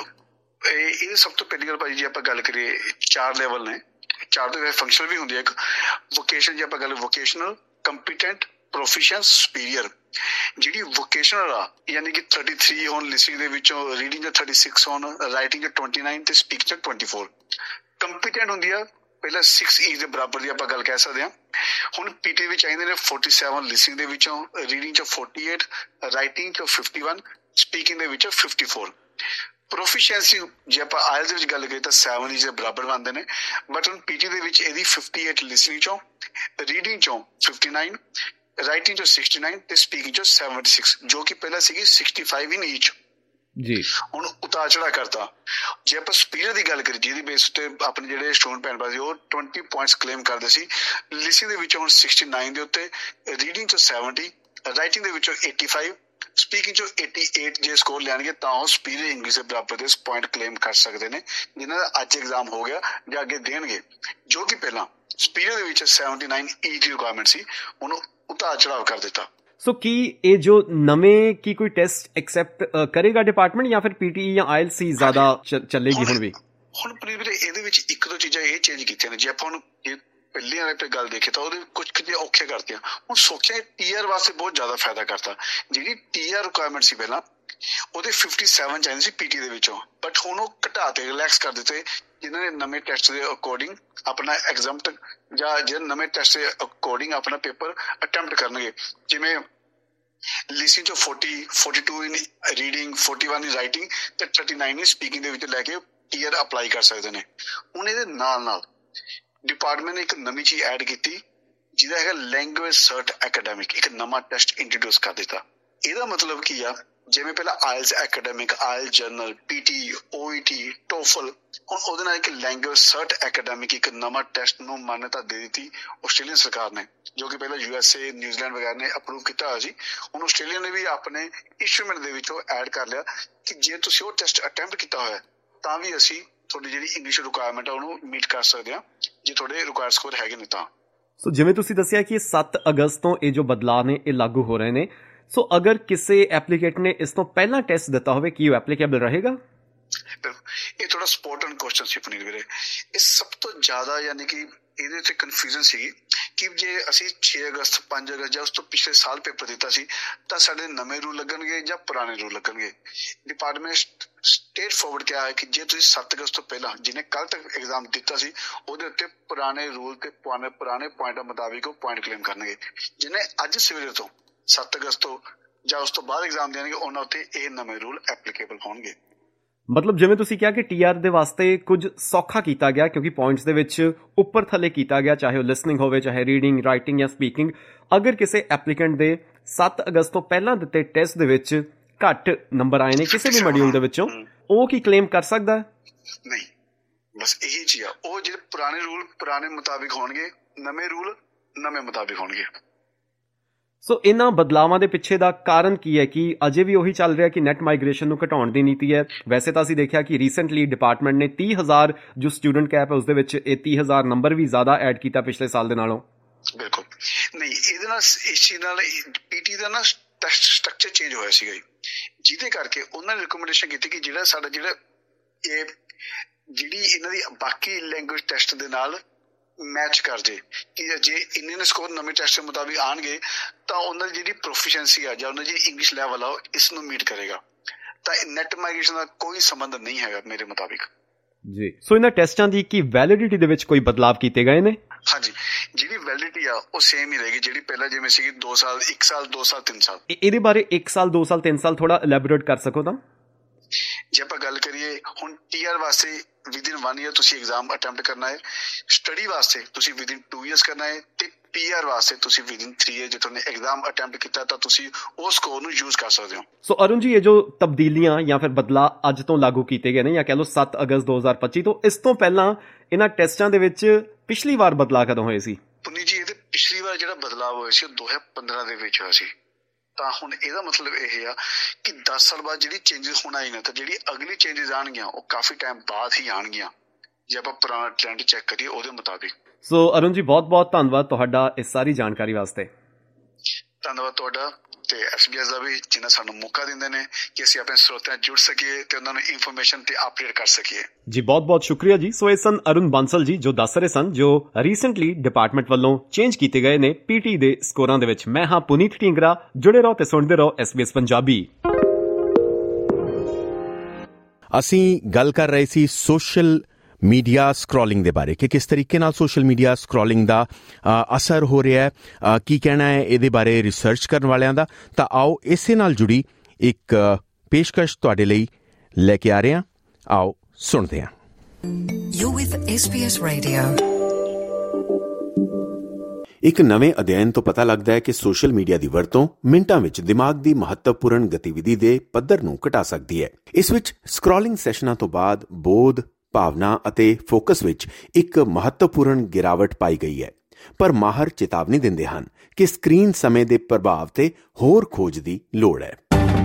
ਇਹ ਸਭ ਤੋਂ ਪਹਿਲੀ ਗੱਲ ਭਾਜੀ, ਜੇ ਆਪਾਂ ਗੱਲ ਕਰੀਏ ਚਾਰ ਲੈਵਲ ਨੇ, ਚਾਰ ਦੇ ਫੰਕਸ਼ਨ ਵੀ ਹੁੰਦੀ ਹੈ। ਇੱਕ ਵੋਕੇਸ਼ਨ, ਜੇ ਆਪਾਂ ਗੱਲ ਵੋਕੇਸ਼ਨਲ, ਕੰਪੀਟੈਂਟ, ਪ੍ਰੋਫੀਸ਼ੀਐਂਟ, ਸੁਪੀਰੀਅਰ। ਜਿਹੜੀ ਵੋਕੇਸ਼ਨਲ ਆ ਯਾਨੀ ਕਿ ਥਰਟੀ ਥ੍ਰੀ ਹੋਣ ਲਿਸਨਿੰਗ ਦੇ ਵਿੱਚੋਂ, ਰੀਡਿੰਗ ਚ ਥਰਟੀ ਸਿਕਸ ਹੋਣ, ਰਾਈਟਿੰਗ ਚ ਟਵੈਂਟੀ ਨਾਈਨ ਤੇ ਸਪੀਕਿੰਗ ਚ ਟਵੈਂਟੀ ਫੋਰ। ਕੰਪੀਟੈਂਟ ਹੁੰਦੀ ਆ ਪਹਿਲਾਂ ਸਿਕਸ ਈ ਦੇ ਬਰਾਬਰ ਦੀ ਆਪਾਂ ਗੱਲ ਕਹਿ ਸਕਦੇ ਹਾਂ। ਹੁਣ ਪੀਟੀ ਵਿੱਚ ਆਉਂਦੇ ਨੇ ਫੋਰਟੀ ਸੈਵਨ ਲਿਸਨਿੰਗ ਦੇ ਵਿੱਚੋਂ, ਰੀਡਿੰਗ ਚ ਫੋਰਟੀ ਏਟ, ਰਾਈਟਿੰਗ ਚ ਫਿਫਟੀ ਵਨ, ਸਪੀਕਿੰਗ ਦੇ ਵਿੱਚ ਫਿਫਟੀ ਫੋਰ। ਪ੍ਰੋਫੀਸ਼ੀਐਂਸੀ ਜੇ ਆਪਾਂ ਆਇਲਸ ਦੇ ਵਿੱਚ ਗੱਲ ਕਰੀਏ ਤਾਂ ਸੈਵਨ ਈਜ਼ ਦੇ ਬਰਾਬਰ ਬਣਦੇ ਨੇ, ਬਟ ਹੁਣ ਪੀਟੀ ਦੇ ਵਿੱਚ ਇਹਦੀ ਫਿਫਟੀ ਏਟ ਲਿਸਨਿੰਗ ਚੋਂ, ਰੀਡਿੰਗ ਚੋਂ ਫਿਫਟੀ ਨਾਈਨ, ਰਾਈਟਿੰਗ ਚੋਂ ਸਿਕਸਟੀ ਨਾਈਨ ਤੇ ਸਪੀਕਿੰਗ ਚੋਂ ਸੈਵਨਟੀ ਸਿਕਸ, ਜੋ ਕਿ ਪਹਿਲਾਂ ਸੀਗੀ ਸਿਕਸਟੀ ਫਾਈਵ ਇਨ ਈਚ ਜੀ। ਹੁਣ ਉਤਾਰ ਚੜਾ ਕਰਤਾ। ਜੇ ਆਪਾਂ ਸੁਪੀਰੀਅਰ ਦੀ ਗੱਲ ਕਰੀਏ, ਜਿਹਦੀ ਬੇਸ ਉੱਤੇ ਆਪਣੇ ਜਿਹੜੇ ਸਟੂਡੈਂਟ ਭੈਣ ਭਰਾ ਸੀ ਉਹ ਟਵੈਂਟੀ ਪੁਆਇੰਟਸ ਕਲੇਮ ਕਰਦੇ ਸੀ। ਲਿਸਨਿੰਗ ਦੇ ਵਿੱਚੋਂ ਹੁਣ ਸਿਕਸਟੀ ਨਾਈਨ ਦੇ ਉੱਤੇ, ਰੀਡਿੰਗ ਚੋਂ ਸੈਵਨਟੀ, ਰਾਈਟਿੰਗ ਦੇ ਵਿੱਚੋਂ ਏਟੀ ਫਾਈਵ, ਸਪੀਕਿੰਗ ਚੋਂ ਏਟੀ ਏਟ ਜੇ ਸਕੋਰ ਲੈਣਗੇ ਤਾਂ ਉਹ ਸੁਪੀਰੀਅਰ ਇੰਗਲਿਸ਼ ਦੇ ਬਰਾਬਰ ਦੇ ਪੁਆਇੰਟ ਕਲੇਮ ਕਰ ਸਕਦੇ ਨੇ, ਜਿਨ੍ਹਾਂ ਦਾ ਅੱਜ ਐਗਜ਼ਾਮ ਹੋ ਗਿਆ ਜਾਂ ਅੱਗੇ ਦੇਣਗੇ। ਜੋ ਕਿ ਪਹਿਲਾਂ ਸੁਪੀਰੀਅਰ ਦੇ ਵਿੱਚ ਸੈਵਨਟੀ ਨਾਈਨ ਈ ਦੀ ਰਿਕੁਆਇਰਮੈਂਟ ਸੀ, ਉਹਨੂੰ ਉਤਾਰ ਚੜਾਵ ਕਰ ਦਿੱਤਾ। ਸੋ ਕੀ ਇਹ ਜੋ ਨਵੇਂ ਕੀ ਕੋਈ ਟੈਸਟ ਐਕਸੈਪਟ ਕਰੇਗਾ ਡਿਪਾਰਟਮੈਂਟ ਜਾਂ ਫਿਰ ਪੀਟੀ ਜਾਂ ਆਈਐਲਸੀ ਜ਼ਿਆਦਾ ਚੱਲੇਗੀ ਹੁਣ ਵੀ? ਹੁਣ ਪ੍ਰੀਤ ਵੀਰੇ ਇਹਦੇ ਵਿੱਚ ਇੱਕ ਦੋ ਚੀਜ਼ਾਂ ਇਹ ਚੇਂਜ ਕੀਤੀਆਂ ਨੇ। ਜੇ ਆਪਾਂ ਹੁਣ ਪਹਿਲੇ ਵਾਲੇ ਤੇ ਗੱਲ ਦੇਖੇ ਤਾਂ ਉਹਦੇ ਕੁਝ ਕੁਝ ਔਖੇ ਕਰਤੀਆਂ, ਹੁਣ ਸੌਖਿਆ ਟੀਆਰ ਵਾਸਤੇ ਬਹੁਤ ਜ਼ਿਆਦਾ ਫਾਇਦਾ ਕਰਤਾ। ਜਿਹੜੀ ਟੀਆਰ ਰਿਕੁਆਇਰਮੈਂਟ ਸੀ ਪਹਿਲਾਂ ਉਹਦੇ ਫਿਫਟੀ ਸੈਵਨ ਚਾਹੀਦੇ ਸੀ ਪੀਟੀ ਦੇ ਵਿੱਚੋਂ, ਬਟ ਹੁਣ ਉਹ ਘਟਾ ਤੇ ਰਿਲੈਕਸ ਕਰ ਦਿੱਤੇ ਜਿਨ੍ਹਾਂ ਨੇ ਨਵੇਂ ਟੈਸਟ ਦੇ ਅਕੋਰਡਿੰਗ ਆਪਣਾ ਐਗਜ਼ਾਮਟ ਜਾਂ ਜਿਹੜੇ ਨਵੇਂ ਟੈਸਟ ਦੇ ਅਕੋਰਡਿੰਗ ਆਪਣਾ ਪੇਪਰ ਅਟੈਂਪਟ ਕਰਨਗੇ। ਜਿਵੇਂ ਲਿਸਨਿੰਗ ਚੋਂ forty forty two in reading, forty one in writing ਤੇ ਥਰਟੀ ਨਾਈਨ ਇਨ ਸਪੀਕਿੰਗ ਦੇ ਵਿੱਚ ਲੈ ਕੇ ਟੀਆਰ ਅਪਲਾਈ ਕਰ ਸਕਦੇ ਨੇ। ਹੁਣ ਇਹਦੇ ਨਾਲ ਨਾਲ ਡਿਪਾਰਟਮੈਂਟ ਨੇ ਇੱਕ ਨਵੀਂ ਚੀਜ਼ ਐਡ ਕੀਤੀ ਜਿਹਦਾ ਹੈਗਾ ਲੈਂਗੁਏਜ ਸਰਟ ਐਕੈਡੈਮਿਕ, ਇੱਕ ਨਵਾਂ ਟੈਸਟ ਇੰਟਰੋਡਿਊਸ ਕਰ ਦਿੱਤਾ। ਇਹਦਾ ਮਤਲਬ ਕੀ ਆ, ਜਿਵੇਂ ਪਹਿਲਾਂ ਆਇਲਸ ਐਕੈਡੈਮਿਕ, ਆਇਲ ਜਰਨਲ, ਪੀਟੀ, ਓਈਟੀ, ਟੋਫਲ, ਹੁਣ ਉਹਦੇ ਨਾਲ ਇੱਕ ਲੈਂਗੁਏਜ ਸਰਟ ਐਕੈਡੈਮਿਕ ਇੱਕ ਨਵਾਂ ਟੈਸਟ ਨੂੰ ਮਾਨਤਾ ਦੇ ਦਿੱਤੀ ਆਸਟ੍ਰੇਲੀਅਨ ਸਰਕਾਰ ਨੇ, ਜੋ ਕਿ ਪਹਿਲਾਂ ਯੂਐਸਏ, ਨਿਊਜ਼ੀਲੈਂਡ ਵਗੈਰਾ ਨੇ ਅਪਰੂਵ ਕੀਤਾ ਹੋਇਆ ਸੀ। ਹੁਣ ਆਸਟ੍ਰੇਲੀਆ ਨੇ ਵੀ ਆਪਣੇ ਇੰਸਟਰੂਮੈਂਟ ਦੇ ਵਿੱਚੋਂ ਐਡ ਕਰ ਲਿਆ ਕਿ ਜੇ ਤੁਸੀਂ ਉਹ ਟੈਸਟ ਅਟੈਂਪਟ ਕੀਤਾ ਹੋਇਆ ਤਾਂ ਵੀ ਅਸੀਂ ਤੁਹਾਡੀ ਜਿਹੜੀ ਇੰਗਲਿਸ਼ ਰਿਕੁਆਇਰਮੈਂਟ ਆ ਉਹਨੂੰ ਮੀਟ ਕਰ ਸਕਦੇ ਹਾਂ, ਜੇ ਤੁਹਾਡੇ ਰਿਕੁਆਇਰਡ ਸਕੋਰ ਹੈਗੇ ਨੇ ਤਾਂ। ਸੋ ਜਿਵੇਂ ਤੁਸੀਂ ਦੱਸਿਆ ਕਿ ਸੱਤ ਅਗਸਤ ਤੋਂ ਇਹ ਜੋ ਬਦਲਾਅ ਨੇ ਇਹ ਲਾਗੂ ਹੋ ਰਹੇ ਨੇ, ਸੋ ਅਗਰ ਕਿਸੇ ਐਪਲੀਕੈਂਟ ਨੇ ਇਸ ਤੋਂ ਪਹਿਲਾਂ ਟੈਸਟ ਦਿੱਤਾ ਹੋਵੇ ਕੀ ਉਹ ਐਪਲੀਕੇਬਲ ਰਹੇਗਾ? ਇਹ ਥੋੜਾ ਇੰਪੋਰਟੈਂਟ ਕੁਐਸਚਨ ਸੀ ਪੁਨੀਤ ਵੀਰੇ। ਇਹ ਸਭ ਤੋਂ ਜ਼ਿਆਦਾ ਯਾਨੀ ਕਿ ਇਹਦੇ ਤੇ ਕਨਫਿਊਜ਼ਨ ਸੀਗੀ ਕਿ ਜੇ ਅਸੀਂ ਛੇ ਅਗਸਤ, ਪੰਜ ਅਗਸਤ ਜਾਂ ਉਸ ਤੋਂ ਪਿਛਲੇ ਸਾਲ ਪੇਪਰ ਦਿੱਤਾ ਸੀ ਤਾਂ ਸਾਡੇ ਨਵੇਂ ਰੂਲ ਲੱਗਣਗੇ ਜਾਂ ਪੁਰਾਣੇ ਰੂਲ ਲੱਗਣਗੇ। ਡਿਪਾਰਟਮੈਂਟ ਸਟੇਟ ਫੋਰਵਰਡ ਕਿਹਾ ਹੈ ਕਿ ਜੇ ਤੁਸੀਂ ਸੱਤ ਅਗਸਤ ਤੋਂ ਪਹਿਲਾਂ ਜਿਹਨੇ ਕੱਲ ਤੱਕ ਐਗਜ਼ਾਮ ਦਿੱਤਾ ਸੀ ਉਹਦੇ ਉੱਤੇ ਪੁਰਾਣੇ ਰੂਲ ਤੇ ਪੁਰਾਣੇ ਪੁਰਾਣੇ ਪੁਆਇੰਟਾਂ ਮੁਤਾਬਿਕ ਉਹ ਪੁਆਇੰਟ ਕਲੇਮ ਕਰਨਗੇ। ਜਿਹਨੇ ਅੱਜ ਸਵੇਰੇ ਤੋਂ ਸੱਤ ਅਗਸਤ ਤੋਂ ਜਾਂ ਉਸ ਤੋਂ ਬਾਅਦ ਐਗਜ਼ਾਮ ਦੇਣਗੇ ਉਹਨਾਂ ਉੱਤੇ ਇਹ ਨਵੇਂ ਰੂਲ ਐਪਲੀਕੇਬਲ ਹੋਣਗੇ। ਮਤਲਬ ਜਿਵੇਂ ਤੁਸੀਂ ਕਿਹਾ ਕਿ ਟੀਆਰ ਦੇ ਵਾਸਤੇ ਕੁਝ ਸੌਖਾ ਕੀਤਾ ਗਿਆ ਕਿਉਂਕਿ ਪੁਆਇੰਟਸ ਦੇ ਵਿੱਚ ਉੱਪਰ ਥੱਲੇ ਕੀਤਾ ਗਿਆ, ਚਾਹੇ ਉਹ ਲਿਸਨਿੰਗ ਹੋਵੇ, ਚਾਹੇ ਰੀਡਿੰਗ, ਰਾਈਟਿੰਗ ਜਾਂ ਸਪੀਕਿੰਗ। ਅਗਰ ਕਿਸੇ ਐਪਲੀਕੈਂਟ ਦੇ ਸੱਤ ਅਗਸਤ ਤੋਂ ਪਹਿਲਾਂ ਦਿੱਤੇ ਟੈਸਟ ਦੇ ਵਿੱਚ ਘੱਟ ਨੰਬਰ ਆਏ ਨੇ ਕਿਸੇ ਵੀ ਮੋਡਿਊਲ ਦੇ ਵਿੱਚੋਂ, ਉਹ ਕੀ ਕਲੇਮ ਕਰ ਸਕਦਾ? ਨਹੀਂ, ਬਸ ਇਹੀ ਚੀਜ਼ ਆ। ਉਹ ਜਿਹੜੇ ਪੁਰਾਣੇ ਰੂਲ ਪੁਰਾਣੇ ਮੁਤਾਬਿਕ ਹੋਣਗੇ, ਨਵੇਂ ਰੂਲ ਨਵੇਂ ਮੁਤਾਬਿਕ ਹੋਣਗੇ। ਸੋ ਇਹਨਾਂ ਬਦਲਾਵਾਂ ਦੇ ਪਿੱਛੇ ਦਾ ਕਾਰਨ ਕੀ ਹੈ ਕਿ ਅਜੇ ਵੀ ਉਹੀ ਚੱਲ ਰਿਹਾ ਕਿ ਨੈਟ ਮਾਈਗ੍ਰੇਸ਼ਨ ਨੂੰ ਘਟਾਉਣ ਦੀ ਨੀਤੀ ਹੈ? ਵੈਸੇ ਤਾਂ ਅਸੀਂ ਦੇਖਿਆ ਕਿ ਰੀਸੈਂਟਲੀ ਡਿਪਾਰਟਮੈਂਟ ਨੇ ਤੀਹ ਹਜ਼ਾਰ ਜੋ ਸਟੂਡੈਂਟ ਕੈਪ ਹੈ ਉਸ ਦੇ ਵਿੱਚ ਇਹ ਤੀਹ ਹਜ਼ਾਰ ਨੰਬਰ ਵੀ ਜ਼ਿਆਦਾ ਐਡ ਕੀਤਾ ਪਿਛਲੇ ਸਾਲ ਦੇ ਨਾਲੋਂ। ਬਿਲਕੁਲ ਨਹੀਂ, ਇਹਦੇ ਨਾਲ ਇਸ ਚੀਜ਼ ਨਾਲ ਪੀਟੀ ਦਾ ਨਾ ਟੈਸਟ ਸਟਰਕਚਰ ਚੇਂਜ ਹੋਇਆ ਸੀਗਾ, ਜਿਹਦੇ ਕਰਕੇ ਉਹਨਾਂ ਨੇ ਰਿਕਮੈਂਡੇਸ਼ਨ ਕੀਤੀ ਕਿ ਜਿਹੜਾ ਸਾਡਾ ਜਿਹੜਾ ਇਹ ਜਿਹੜੀ ਇਹਨਾਂ ਦੀ ਬਾਕੀ ਲੈਂਗੁਏਜ ਟੈਸਟ ਦੇ ਨਾਲ ਮੈਚ ਕਰ ਜੇ ਕਿ ਜੇ ਇੰਨੇ ਨੇ ਸਕੋਰ ਨਵੇਂ ਟੈਸਟ ਦੇ ਮੁਤਾਬਿਕ ਆਉਣਗੇ ਤਾਂ ਉਹਨਾਂ ਦੀ ਜਿਹੜੀ ਪ੍ਰੋਫੀਸ਼ੀਐਂਸੀ ਆ ਜਾਂ ਉਹਨਾਂ ਦੀ ਇੰਗਲਿਸ਼ ਲੈਵਲ ਆ ਇਸ ਨੂੰ ਮੀਟ ਕਰੇਗਾ। ਤਾਂ ਨੈਟ ਮਾਈਗ੍ਰੇਸ਼ਨ ਦਾ ਕੋਈ ਸੰਬੰਧ ਨਹੀਂ ਹੈਗਾ ਮੇਰੇ ਮੁਤਾਬਿਕ ਜੀ। ਸੋ ਇਹਨਾਂ ਟੈਸਟਾਂ ਦੀ ਕੀ ਵੈਲਿਡਿਟੀ ਦੇ ਵਿੱਚ ਕੋਈ ਬਦਲਾਅ ਕੀਤੇ ਗਏ ਨੇ? ਹਾਂਜੀ, ਜਿਹੜੀ ਵੈਲਿਡਿਟੀ ਆ ਉਹ ਸੇਮ ਹੀ ਰਹੇਗੀ ਜਿਹੜੀ ਪਹਿਲਾਂ ਜਿਵੇਂ ਸੀਗੀ ਦੋ ਸਾਲ, ਇੱਕ ਸਾਲ, ਦੋ ਸਾਲ, ਤਿੰਨ ਸਾਲ। ਇਹਦੇ ਬਾਰੇ ਇੱਕ ਸਾਲ, ਦੋ ਸਾਲ, ਤਿੰਨ ਸਾਲ ਥੋੜਾ ਐਲੈਬੋਰੇਟ ਕਰ ਸਕੋ ਤਾਂ? ਜੇ ਆਪਾਂ ਗੱਲ ਕਰੀਏ ਹੁਣ ਟੀਆਰ ਵਾਸਤੇ ਵਿਦਿਨ ਵਨ ਈਅਰ ਤੁਸੀਂ ਐਗਜ਼ਾਮ ਅਟੈਂਪਟ ਕਰਨਾ ਹੈ, ਸਟੱਡੀ ਵਾਸਤੇ ਤੁਸੀਂ ਵਿਦਿਨ ਟੂ ਈਅਰਸ ਕਰਨਾ ਹੈ ਤੇ ਪੀਆਰ ਵਾਸਤੇ ਤੁਸੀਂ ਵਿਦਿਨ ਥ੍ਰੀ ਈਅਰ ਜੇ ਤੁਹਾਨੂੰ ਐਗਜ਼ਾਮ ਅਟੈਂਪਟ ਕੀਤਾ ਤਾਂ ਤੁਸੀਂ ਉਹ ਸਕੋਰ ਨੂੰ ਯੂਜ਼ ਕਰ ਸਕਦੇ ਹੋ। ਸੋ ਅਰੁਣ ਜੀ, ਇਹ ਜੋ ਤਬਦੀਲੀਆਂ ਜਾਂ ਫਿਰ ਬਦਲਾਅ ਅੱਜ ਤੋਂ ਲਾਗੂ ਕੀਤੇ ਗਏ ਨੇ ਜਾਂ ਕਹਿ ਲਓ ਸੱਤ ਅਗਸਤ ਦੋ ਹਜ਼ਾਰ ਪੱਚੀ ਤੋਂ, ਇਸ ਤੋਂ ਪਹਿਲਾਂ ਇਹਨਾਂ ਟੈਸਟਾਂ ਦੇ ਵਿੱਚ ਪਿਛਲੀ ਵਾਰ ਬਦਲਾਅ ਕਦੋਂ ਹੋਏ ਸੀ? ਪੁਨੀਤ ਜੀ, ਇਹਦੇ ਪਿਛਲੀ ਵਾਰ ਜਿਹੜਾ ਬਦਲਾਅ ਹੋਇਆ ਸੀ ਉਹ ਦੋ ਹਜ਼ਾਰ ਪੰਦਰਾਂ ਦੇ ਵਿੱਚ ਹੋਇਆ ਸੀ। ਤਾਂ ਹੁਣ ਇਹਦਾ ਮਤਲਬ ਇਹ ਆ ਕਿ ਦਸ ਸਾਲ ਬਾਅਦ ਜਿਹੜੀ ਚੇਂਜਸ ਹੋਣਾ ਹੀ ਨਾ, ਤਾਂ ਜਿਹੜੀ ਅਗਲੀ ਚੇਂਜਸ ਆਉਣਗੀਆਂ ਉਹ ਕਾਫੀ ਟਾਈਮ ਬਾਅਦ ਹੀ ਆਉਣਗੀਆਂ ਜੇ ਆਪਾਂ ਪੁਰਾਣਾ ਟ੍ਰੈਂਡ ਚੈੱਕ ਕਰੀਏ ਉਹਦੇ ਮੁਤਾਬਿਕ। ਸੋ ਅਰੁਣ ਜੀ, ਬਹੁਤ ਬਹੁਤ ਧੰਨਵਾਦ ਤੁਹਾਡਾ ਇਸ ਸਾਰੀ ਜਾਣਕਾਰੀ ਵਾਸਤੇ। ਧੰਨਵਾਦ ਤੁਹਾਡਾ ਤੇ ਐਸਬੀਐਸ ਦਾ ਵੀ, ਜਿਨ੍ਹਾਂ ਸਾਨੂੰ ਮੌਕਾ ਦਿੰਦੇ ਨੇ ਕਿ ਅਸੀਂ ਆਪਣੇ ਸਰੋਤਿਆਂ ਨਾਲ ਜੁੜ ਸਕੀਏ ਤੇ ਉਹਨਾਂ ਨੂੰ ਇਨਫੋਰਮੇਸ਼ਨ ਤੇ ਅਪਡੇਟ ਕਰ ਸਕੀਏ। ਜੀ ਬਹੁਤ ਬਹੁਤ ਸ਼ੁਕਰੀਆ ਜੀ। ਸੋ ਇਹ ਸਨ ਅਰੁਣ ਬਾਂਸਲ ਜੀ ਜੋ ਦੱਸ ਰਹੇ ਸਨ ਜੋ ਰੀਸੈਂਟਲੀ ਡਿਪਾਰਟਮੈਂਟ ਵੱਲੋਂ ਚੇਂਜ ਕੀਤੇ ਗਏ ਨੇ ਪੀਟੀ ਦੇ ਸਕੋਰਾਂ ਦੇ ਵਿੱਚ। ਮੈਂ ਹਾਂ ਪੁਨੀਤ ਢੀਂਗਰਾ, ਜੁੜੇ ਰਹੋ ਤੇ ਸੁਣਦੇ ਰਹੋ ਐਸਬੀਐਸ ਪੰਜਾਬੀ। ਅਸੀਂ ਗੱਲ ਕਰ ਰਹੇ ਸੀ ਸੋਸ਼ਲ ਮੀਡੀਆ ਸਕਰੋਲਿੰਗ ਦੇ ਬਾਰੇ ਕਿ ਕਿਸ ਤਰੀਕੇ ਨਾਲ ਸੋਸ਼ਲ ਮੀਡੀਆ ਸਕਰੋਲਿੰਗ ਦਾ ਅਸਰ ਹੋ ਰਿਹਾ ਹੈ, ਕੀ ਕਹਿਣਾ ਹੈ ਇਹਦੇ ਬਾਰੇ ਰਿਸਰਚ ਕਰਨ ਵਾਲਿਆਂ ਦਾ। ਤਾਂ ਆਓ ਇਸੇ ਨਾਲ ਜੁੜੀ ਇੱਕ ਪੇਸ਼ਕਸ਼ ਤੁਹਾਡੇ ਲਈ ਲੈ ਕੇ ਆ ਰਹੇ ਹਾਂ, ਆਓ ਸੁਣਦੇ ਹਾਂ। You're with S B S Radio। ਇੱਕ ਨਵੇਂ ਅਧਿਐਨ ਤੋਂ ਪਤਾ ਲੱਗਦਾ ਹੈ ਕਿ ਸੋਸ਼ਲ ਮੀਡੀਆ ਦੀ ਵਰਤੋਂ ਮਿੰਟਾਂ ਵਿੱਚ ਦਿਮਾਗ ਦੀ ਮਹੱਤਵਪੂਰਨ ਗਤੀਵਿਧੀ ਦੇ ਪੱਧਰ ਨੂੰ ਘਟਾ ਸਕਦੀ ਹੈ। ਇਸ ਵਿੱਚ ਸਕਰੋਲਿੰਗ ਸੈਸ਼ਨਾਂ ਤੋਂ ਬਾਅਦ ਬੋਧ, ਭਾਵਨਾ ਅਤੇ ਫੋਕਸ ਵਿੱਚ ਇੱਕ ਮਹੱਤਵਪੂਰਨ ਗਿਰਾਵਟ ਪਾਈ ਗਈ ਹੈ। ਪਰ ਮਾਹਰ ਚੇਤਾਵਨੀ ਦਿੰਦੇ ਹਨ ਕਿ ਸਕਰੀਨ ਸਮੇਂ ਦੇ ਪ੍ਰਭਾਵ ਤੇ ਹੋਰ ਖੋਜ ਦੀ ਲੋੜ ਹੈ।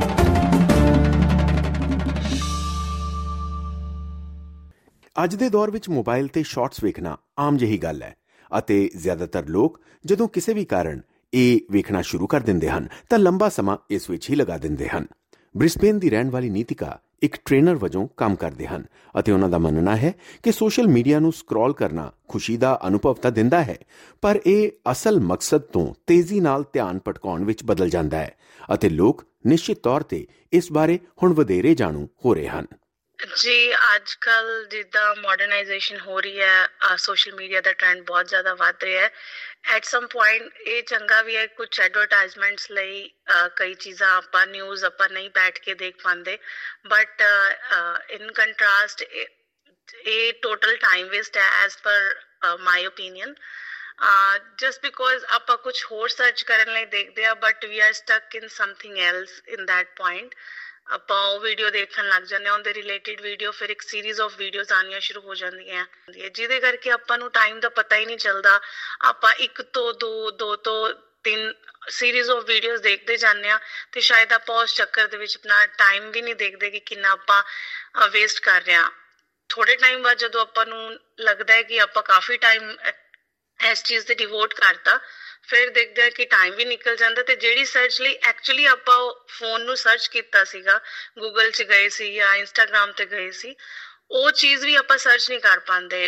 ਅੱਜ ਦੇ ਦੌਰ ਵਿੱਚ ਮੋਬਾਈਲ ਤੇ ਸ਼ਾਰਟਸ ਵੇਖਣਾ ਆਮ ਜਿਹੀ ਗੱਲ ਹੈ ਅਤੇ ਜ਼ਿਆਦਾਤਰ ਲੋਕ ਜਦੋਂ ਕਿਸੇ ਵੀ ਕਾਰਨ ਇਹ ਵੇਖਣਾ ਸ਼ੁਰੂ ਕਰ ਦਿੰਦੇ ਹਨ ਤਾਂ ਲੰਬਾ ਸਮਾਂ ਇਸ ਵਿੱਚ ਹੀ ਲਗਾ ਦਿੰਦੇ ਹਨ। ਬ੍ਰਿਸਬੇਨ ਦੀ ਰਹਿਣ ਵਾਲੀ ਨੀਤਿਕਾ ਇੱਕ ਟ੍ਰੇਨਰ ਵਜੋਂ ਕੰਮ ਕਰਦੇ ਹਨ ਅਤੇ ਉਹਨਾਂ ਦਾ ਮੰਨਣਾ ਹੈ ਕਿ ਸੋਸ਼ਲ ਮੀਡੀਆ ਨੂੰ ਸਕਰੋਲ ਕਰਨਾ ਖੁਸ਼ੀ ਦਾ ਅਨੁਭਵ ਤਾਂ ਦਿੰਦਾ ਹੈ, ਪਰ ਇਹ ਅਸਲ ਮਕਸਦ ਤੋਂ ਤੇਜ਼ੀ ਨਾਲ ਧਿਆਨ ਭਟਕਾਉਣ ਵਿੱਚ ਬਦਲ ਜਾਂਦਾ ਹੈ ਅਤੇ ਲੋਕ ਨਿਸ਼ਚਿਤ ਤੌਰ ਤੇ ਇਸ ਬਾਰੇ ਹੁਣ ਵਧੇਰੇ ਜਾਣੂ ਹੋ ਰਹੇ ਹਨ। ਜੀ ਅੱਜ ਕੱਲ ਜਿੱਦਾਂ ਮਾਡਰਨਾਈਜੇਸ਼ਨ ਹੋ ਰਹੀ ਹੈ, ਸੋਸ਼ਲ ਮੀਡੀਆ ਦਾ ਟ੍ਰੈਂਡ ਬਹੁਤ ਜ਼ਿਆਦਾ ਵੱਧ ਰਿਹਾ ਹੈ। ਐਟ ਸਮ ਪੁਆਇੰਟ ਇਹ ਚੰਗਾ ਵੀ ਹੈ, ਕੁਝ ਐਡਵਰਟਾਈਜ਼ਮੈਂਟਸ ਲਈ ਕਈ ਚੀਜ਼ਾਂ ਆਪਾਂ ਨਿਊਜ਼ ਆਪਾਂ ਨਹੀਂ ਬੈਠ ਕੇ ਦੇਖ ਪਾਉਂਦੇ, ਬਟ ਇਨ ਕੰਟਰਾਸਟ ਇਹ ਟੋਟਲ ਟਾਈਮ ਵੇਸਟ ਹੈ as per my opinion. Just because ਆਪਾਂ ਕੁਝ ਹੋਰ ਸਰਚ ਕਰਨ ਲਈ ਦੇਖਦੇ ਆ but we are stuck in something else in that point. ਆਪਾਂ ਉਹ ਵੀਡੀਓ ਦੇਖਣ ਲੱਗ ਜਾਂਦੇ ਹਾਂ, ਉਹਦੇ ਰਿਲੇਟਿਡ ਵੀਡੀਓ, ਫਿਰ ਇੱਕ ਸੀਰੀਜ਼ ਆਫ ਵੀਡੀਓਜ਼ ਆਉਣੀਆਂ ਸ਼ੁਰੂ ਹੋ ਜਾਂਦੀਆਂ ਜਿਹਦੇ ਕਰਕੇ ਆਪਾਂ ਨੂੰ ਟਾਈਮ ਦਾ ਪਤਾ ਹੀ ਨਹੀਂ ਚੱਲਦਾ। ਆਪਾਂ ਇੱਕ ਤੋਂ ਦੋ ਦੋ ਤੋਂ ਤਿੰਨ ਸੀਰੀਜ਼ ਆਫ ਵੀਡੀਓਜ਼ ਦੇਖਦੇ ਜਾਂਦੇ ਹਾਂ ਤੇ ਸ਼ਾਇਦ ਆਪਾਂ ਉਸ ਚੱਕਰ ਦੇ ਵਿੱਚ ਆਪਣਾ ਟਾਈਮ ਵੀ ਨਹੀਂ ਦੇਖਦੇ ਕਿ ਕਿੰਨਾ ਆਪਾਂ ਵੇਸਟ ਕਰ ਰਹੇ ਹਾਂ। ਥੋੜੇ ਟਾਈਮ ਬਾਅਦ ਜਦੋਂ ਆਪਾਂ ਨੂੰ ਲੱਗਦਾ ਹੈ ਕਿ ਆਪਾਂ ਕਾਫੀ ਟਾਈਮ ਇਸ ਚੀਜ਼ ਤੇ ਡਿਵੋਟ ਕਰਤਾ, ਫਿਰ ਦੇਖਦੇ ਆ ਕਿ ਟਾਈਮ ਵੀ ਨਿਕਲ ਜਾਂਦਾ ਤੇ ਜਿਹੜੀ ਸਰਚ ਲਈ ਐਕਚੁਅਲੀ ਆਪਾਂ ਫੋਨ ਨੂੰ ਸਰਚ ਕੀਤਾ ਸੀਗਾ, ਗੂਗਲ 'ਚ ਗਏ ਸੀ ਜਾਂ ਇੰਸਟਾਗ੍ਰਾਮ ਤੇ ਗਏ ਸੀ, ਉਹ ਚੀਜ਼ ਵੀ ਆਪਾਂ ਸਰਚ ਨਹੀਂ ਕਰ ਪਾਉਂਦੇ।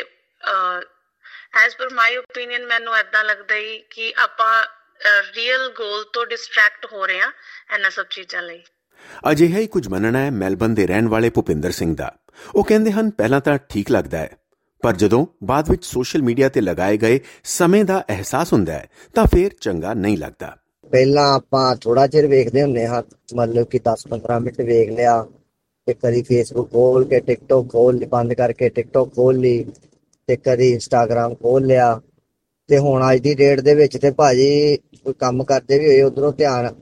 ਐਜ਼ ਪਰ ਮਾਈ ਓਪੀਨੀਅਨ ਮੈਨੂੰ ਏਦਾਂ ਲੱਗਦਾ ਹੀ ਕਿ ਆਪਾਂ ਰੀਅਲ ਗੋਲ ਤੋਂ ਡਿਸਟਰੈਕਟ ਹੋ ਰਹੇ ਹਾਂ ਇਹਨਾਂ ਸਭ ਚੀਜ਼ਾਂ ਲਈ। ਅਜਿਹਾ ਹੀ ਕੁਝ ਮੰਨਣਾ ਹੈ ਮੈਲਬਨ ਦੇ ਰਹਿਣ ਵਾਲੇ ਭੁਪਿੰਦਰ ਸਿੰਘ ਦਾ। ਉਹ ਕਹਿੰਦੇ ਹਨ ਪਹਿਲਾਂ ਤਾਂ ਠੀਕ ਲੱਗਦਾ ਹੈ, ਪਰ ਜਦੋਂ ਬਾਅਦ ਵਿੱਚ ਸੋਸ਼ਲ ਮੀਡੀਆ ਤੇ ਲਗਾਏ ਗਏ ਸਮੇਂ ਦਾ ਅਹਿਸਾਸ ਹੁੰਦਾ ਹੈ ਤਾਂ ਫਿਰ ਚੰਗਾ ਨਹੀਂ ਲੱਗਦਾ। ਪਹਿਲਾਂ ਆਪਾਂ ਥੋੜਾ ਚਿਰ ਵੇਖਦੇ ਹੁੰਦੇ ਹਾਂ, ਮਤਲਬ ਕਿ ਦਸ ਪੰਦਰਾਂ ਮਿੰਟ ਵੇਖ ਲਿਆ ਤੇ ਕਦੀ ਫੇਸਬੁੱਕ ਖੋਲ ਕੇ ਟਿਕਟੋਕ ਖੋਲ ਬੰਦ ਕਰਕੇ ਟਿਕਟੋਕ ਖੋਲ ਲਈ ਤੇ ਕਦੀ ਇੰਸਟਾਗ੍ਰਾਮ ਖੋਲ ਲਿਆ। ਤੇ ਹੁਣ ਅੱਜ ਦੀ ਡੇਟ ਦੇ ਵਿੱਚ ਤੇ ਭਾਜੀ ਕੋਈ ਕੰਮ ਕਰਦੇ ਵੀ ਹੋਏ ਉਧਰੋਂ ਧਿਆਨ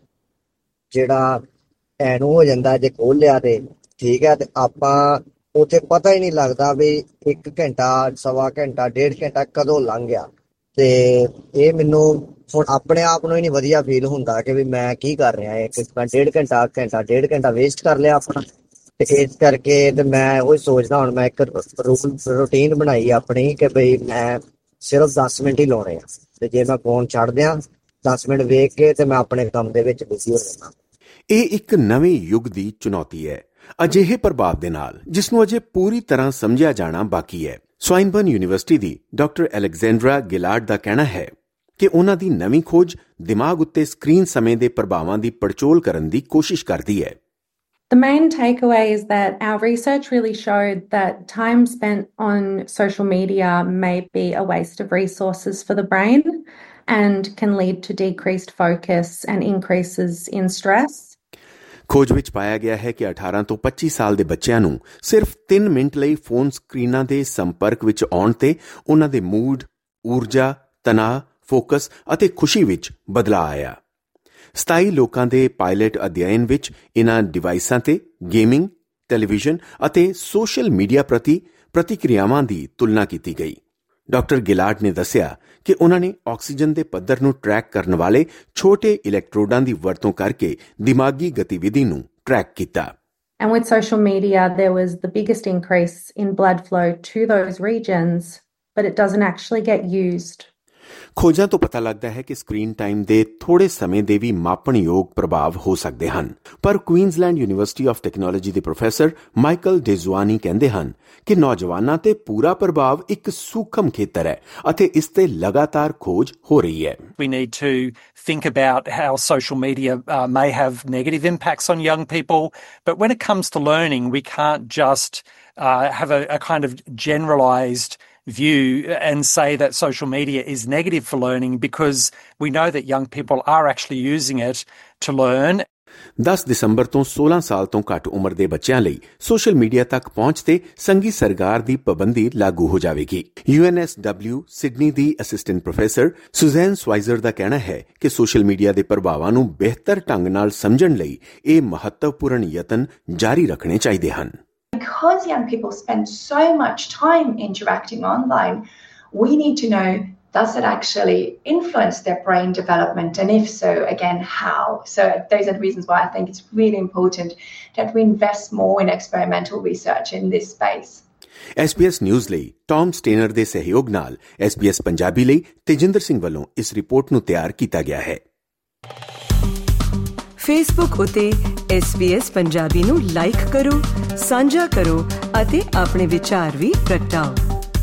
ਜਿਹੜਾ ਐਨੂੰ ਹੋ ਜਾਂਦਾ ਜੇ ਖੋਲ ਲਿਆ ਤੇ ਠੀਕ ਹੈ। ਤੇ ਆਪਾਂ ਉੱਥੇ ਪਤਾ ਹੀ ਨਹੀਂ ਲੱਗਦਾ ਵੀ ਇੱਕ ਘੰਟਾ ਸਵਾ ਘੰਟਾ ਡੇਢ ਘੰਟਾ ਕਦੋਂ ਲੰਘ ਗਿਆ। ਤੇ ਇਹ ਮੈਨੂੰ ਹੁਣ ਆਪਣੇ ਆਪ ਨੂੰ ਹੀ ਨਹੀਂ ਵਧੀਆ ਫੀਲ ਹੁੰਦਾ ਕਿ ਵੀ ਮੈਂ ਕੀ ਕਰ ਰਿਹਾ, ਇੱਕ ਡੇਢ ਘੰਟਾ ਘੰਟਾ ਡੇਢ ਘੰਟਾ ਵੇਸਟ ਕਰ ਲਿਆ ਆਪਣਾ। ਤੇ ਇਸ ਕਰਕੇ ਤੇ ਮੈਂ ਉਹ ਸੋਚਦਾ ਹੁਣ ਮੈਂ ਇੱਕ ਰੂਲ ਰੂਟੀਨ ਬਣਾਈ ਆਪਣੀ ਕਿ ਬਈ ਮੈਂ ਸਿਰਫ ਦਸ ਮਿੰਟ ਹੀ ਲਾਉਣੇ ਆ ਤੇ ਜੇ ਮੈਂ ਫੋਨ ਛੱਡ ਦਿਆਂ ਦਸ ਮਿੰਟ ਵੇਖ ਕੇ ਤੇ ਮੈਂ ਆਪਣੇ ਕੰਮ ਦੇ ਵਿੱਚ ਬਿਜ਼ੀ ਹੋ ਜਾਣਾ। ਇਹ ਇੱਕ ਨਵੇਂ ਯੁੱਗ ਦੀ ਚੁਣੌਤੀ ਹੈ ਅਜਿਹੇ ਪ੍ਰਭਾਵ ਦੇ ਨਾਲ ਜਿਸ ਨੂੰ ਅਜੇ ਪੂਰੀ ਤਰ੍ਹਾਂ ਸਮਝਿਆ ਜਾਣਾ ਬਾਕੀ ਹੈ। ਸਵਾਈਨਬਰਨ ਯੂਨੀਵਰਸਿਟੀ ਦੀ ਡਾਕਟਰ ਅਲੈਗਜ਼ੈਂਡਰਾ ਗਿਲਾਰਡ ਦਾ ਕਹਿਣਾ ਹੈ ਕਿ ਉਹਨਾਂ ਦੀ ਨਵੀਂ ਖੋਜ ਦਿਮਾਗ ਉੱਤੇ ਸਕਰੀਨ ਸਮੇਂ ਦੇ ਪ੍ਰਭਾਵਾਂ ਦੀ ਪੜਚੋਲ ਕਰਨ ਦੀ ਕੋਸ਼ਿਸ਼ ਕਰਦੀ ਹੈ। The main takeaway is that our research really showed that time spent on social media may be a waste of resources for the brain and can lead to decreased focus and increases in stress. ਖੋਜ ਵਿੱਚ ਪਾਇਆ ਗਿਆ ਹੈ ਕਿ ਅਠਾਰਾਂ ਤੋਂ ਪੱਚੀ ਸਾਲ ਦੇ ਬੱਚਿਆਂ ਨੂੰ ਸਿਰਫ ਤਿੰਨ ਮਿੰਟ ਲਈ ਫੋਨ ਸਕਰੀਨਾਂ ਦੇ ਸੰਪਰਕ ਵਿੱਚ ਆਉਣ ਤੇ ਉਹਨਾਂ ਦੇ ਮੂਡ, ਊਰਜਾ, ਤਣਾਅ, ਫੋਕਸ ਅਤੇ ਖੁਸ਼ੀ ਵਿੱਚ ਬਦਲਾਅ ਆਇਆ। ਸਤਾਈ ਲੋਕਾਂ ਦੇ ਪਾਇਲਟ ਅਧਿਐਨ ਵਿੱਚ ਇਹਨਾਂ ਡਿਵਾਈਸਾਂ ਤੇ ਗੇਮਿੰਗ, ਟੈਲੀਵਿਜ਼ਨ ਅਤੇ ਸੋਸ਼ਲ ਮੀਡੀਆ ਪ੍ਰਤੀ ਪ੍ਰਤੀਕਿਰਿਆਵਾਂ ਦੀ ਤੁਲਨਾ ਕੀਤੀ ਗਈ। ਡਾਕਟਰ ਗਿਲਾਰਡ ਨੇ ਦੱਸਿਆ ਕਿ ਉਹਨਾਂ ਨੇ ਆਕਸੀਜਨ ਦੇ ਪੱਧਰ ਨੂੰ ਟਰੈਕ ਕਰਨ ਵਾਲੇ ਛੋਟੇ ਇਲੈਕਟ੍ਰੋਡਾਂ ਦੀ ਵਰਤੋਂ ਕਰਕੇ ਦਿਮਾਗੀ ਗਤੀਵਿਧੀ ਨੂੰ ਟਰੈਕ ਕੀਤਾ। And with social media there was the biggest increase in blood flow to those regions, but it doesn't actually get used. ਖੋਜਾਂ ਤੋਂ ਪਤਾ ਲੱਗਦਾ ਹੈ ਕਿ ਸਕਰੀਨ ਟਾਈਮ ਦੇ ਥੋੜੇ ਸਮੇਂ ਦੇ ਵੀ ਮਾਪਣਯੋਗ ਪ੍ਰਭਾਵ ਹੋ ਸਕਦੇ ਹਨ, ਪਰ ਕੁਈਨਜ਼ਲੈਂਡ ਯੂਨੀਵਰਸਿਟੀ ਆਫ ਟੈਕਨੋਲੋਜੀ ਦੇ ਪ੍ਰੋਫੈਸਰ ਮਾਈਕਲ ਡੇਜ਼ਵਾਨੀ ਕਹਿੰਦੇ ਹਨ ਕਿ ਨੌਜਵਾਨਾਂ ਤੇ ਪੂਰਾ ਪ੍ਰਭਾਵ ਇੱਕ ਸੂਖਮ ਖੇਤਰ ਹੈ ਅਤੇ ਇਸ ਤੇ ਲਗਾਤਾਰ ਖੋਜ ਹੋ ਰਹੀ ਹੈ। We need to think about how social media uh, may have negative impacts on young people, but when it comes to learning, we can't just uh, have a, a kind of generalized view and say that social media is negative for learning, because we know that young people are actually using it to learn. ਦਸ ਦਸੰਬਰ ਤੋਂ ਸੋਲਾਂ ਸਾਲ ਤੋਂ ਘੱਟ ਉਮਰ ਦੇ ਬੱਚਿਆਂ ਲਈ ਸੋਸ਼ਲ ਮੀਡੀਆ ਤੱਕ ਪਹੁੰਚ ਤੇ ਸੰਘੀ ਸਰਕਾਰ ਦੀ ਪਾਬੰਦੀ ਲਾਗੂ ਹੋ ਜਾਵੇਗੀ। U N S W Sydney ਦੀ ਅਸਿਸਟੈਂਟ ਪ੍ਰੋਫੈਸਰ ਸੁਜ਼ੈਨ ਸਵਾਈਜ਼ਰ ਦਾ ਕਹਿਣਾ ਹੈ ਕਿ ਸੋਸ਼ਲ ਮੀਡੀਆ ਦੇ ਪ੍ਰਭਾਵਾਂ ਨੂੰ ਬਿਹਤਰ ਢੰਗ ਨਾਲ ਸਮਝਣ ਲਈ ਇਹ ਮਹੱਤਵਪੂਰਨ ਯਤਨ ਜਾਰੀ ਰੱਖਣੇ ਚਾਹੀਦੇ ਹਨ। Because young people spend so much time interacting online, we need to know, does it actually influence their brain development? And if so, again, how? So those are the reasons why I think it's really important that we invest more in experimental research in this space. S B S news ਲਈ Tom Stayner ਦੇ ਸਹਿਯੋਗ ਨਾਲ S B S Punjabi ਲਈ ਤੇਜਿੰਦਰ ਸਿੰਘ ਵੱਲੋਂ ਇਸ report ਨੂੰ ਤਿਆਰ ਕੀਤਾ ਗਿਆ ਹੈ। ਫੇਸਬੁੱਕ ਉਤੇ ਐਸ ਬੀ ਐਸ ਪੰਜਾਬੀ ਨੂੰ ਲਾਈਕ ਕਰੋ, ਸਾਂਝਾ ਕਰੋ ਅਤੇ ਆਪਣੇ ਵਿਚਾਰ ਵੀ ਪ੍ਰਗਟਾਓ।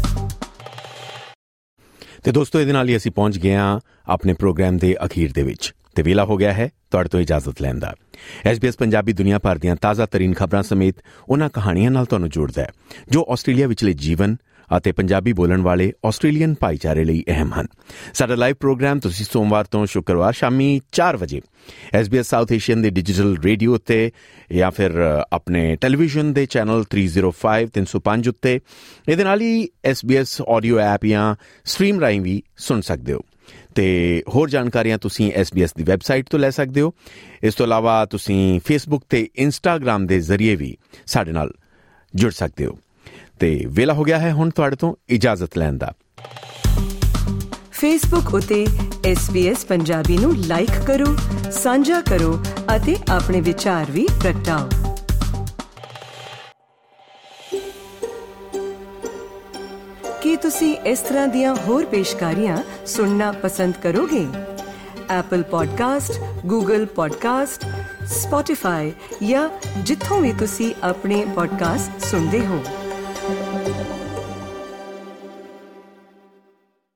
ਤੇ ਦੋਸਤੋ, ਇਹਦੇ ਨਾਲ ਹੀ ਅਸੀਂ ਪਹੁੰਚ ਗਏ ਹਾਂ ਆਪਣੇ ਪ੍ਰੋਗਰਾਮ ਦੇ ਅਖੀਰ ਦੇ ਵਿੱਚ ਤੇ ਵੇਲਾ ਹੋ ਗਿਆ ਹੈ ਤੁਹਾਡੇ ਤੋਂ ਇਜਾਜ਼ਤ ਲੈਣ ਦਾ। ਐਸ ਬੀ ਐਸ ਪੰਜਾਬੀ ਦੁਨੀਆ ਭਰ ਦੀਆਂ ਤਾਜ਼ਾ ਤਰੀਨ ਖਬਰਾਂ ਸਮੇਤ ਉਹਨਾਂ ਕਹਾਣੀਆਂ ਨਾਲ ਤੁਹਾਨੂੰ ਜੋੜਦਾ ਹੈ ਜੋ ਆਸਟ੍ਰੇਲੀਆ ਵਿਚਲੇ ਜੀਵਨ ਅਤੇ ਪੰਜਾਬੀ ਬੋਲਣ ਵਾਲੇ ਆਸਟ੍ਰੇਲੀਅਨ ਭਾਈਚਾਰੇ ਲਈ ਅਹਿਮ ਹਨ। ਸਾਡਾ ਲਾਈਵ ਪ੍ਰੋਗਰਾਮ ਤੁਸੀਂ ਸੋਮਵਾਰ ਤੋਂ ਸ਼ੁੱਕਰਵਾਰ ਸ਼ਾਮੀ ਚਾਰ ਵਜੇ S B S south Asian ਦੇ ਡਿਜੀਟਲ ਰੇਡੀਓ ਉੱਤੇ ਜਾਂ ਫਿਰ ਆਪਣੇ ਟੈਲੀਵਿਜ਼ਨ ਦੇ ਚੈਨਲ ਤਿੰਨ ਸੌ ਪੰਜ ਤਿੰਨ ਸੌ ਪੰਜ ਉੱਤੇ, ਇਹਦੇ ਨਾਲ ਹੀ S B S audio app ਜਾਂ ਸਟ੍ਰੀਮ ਰਾਹੀਂ ਵੀ ਸੁਣ ਸਕਦੇ ਹੋ। ਤੇ ਹੋਰ ਜਾਣਕਾਰੀਆਂ ਤੁਸੀਂ ਐਸ ਬੀ ਐਸ ਦੀ ਵੈਬਸਾਈਟ ਤੋਂ ਲੈ ਸਕਦੇ ਹੋ। ਇਸ ਤੋਂ ਇਲਾਵਾ ਤੁਸੀਂ ਫੇਸਬੁੱਕ ਤੇ ਇੰਸਟਾਗ੍ਰਾਮ ਦੇ ਜ਼ਰੀਏ ਵੀ ਸਾਡੇ ਨਾਲ ਜੁੜ ਸਕਦੇ ਹੋ। ਤੇ ਵੇਲਾ ਹੋ ਗਿਆ ਹੈ ਹੁਣ ਤੁਹਾਡੇ ਤੋਂ ਇਜਾਜ਼ਤ ਲੈਣ ਦਾ। ਫੇਸਬੁੱਕ ਉਤੇ ਐਸ ਬੀ ਐਸ ਪੰਜਾਬੀ ਨੂੰ ਲਾਈਕ ਕਰੋ, ਸਾਂਝਾ ਕਰੋ ਅਤੇ ਆਪਣੇ ਵਿਚਾਰ ਵੀ ਪ੍ਰਗਟਾਓ। ਕੀ ਤੁਸੀਂ ਇਸ ਤਰ੍ਹਾਂ ਦੀਆਂ ਹੋਰ ਪੇਸ਼ਕਾਰੀਆਂ ਸੁਣਨਾ ਪਸੰਦ ਕਰੋਗੇ? Apple podcast, Google podcast, Spotify ਜਾਂ ਜਿੱਥੋਂ ਵੀ ਤੁਸੀਂ ਆਪਣੇ ਪੋਡਕਾਸਟ ਸੁਣਦੇ ਹੋ।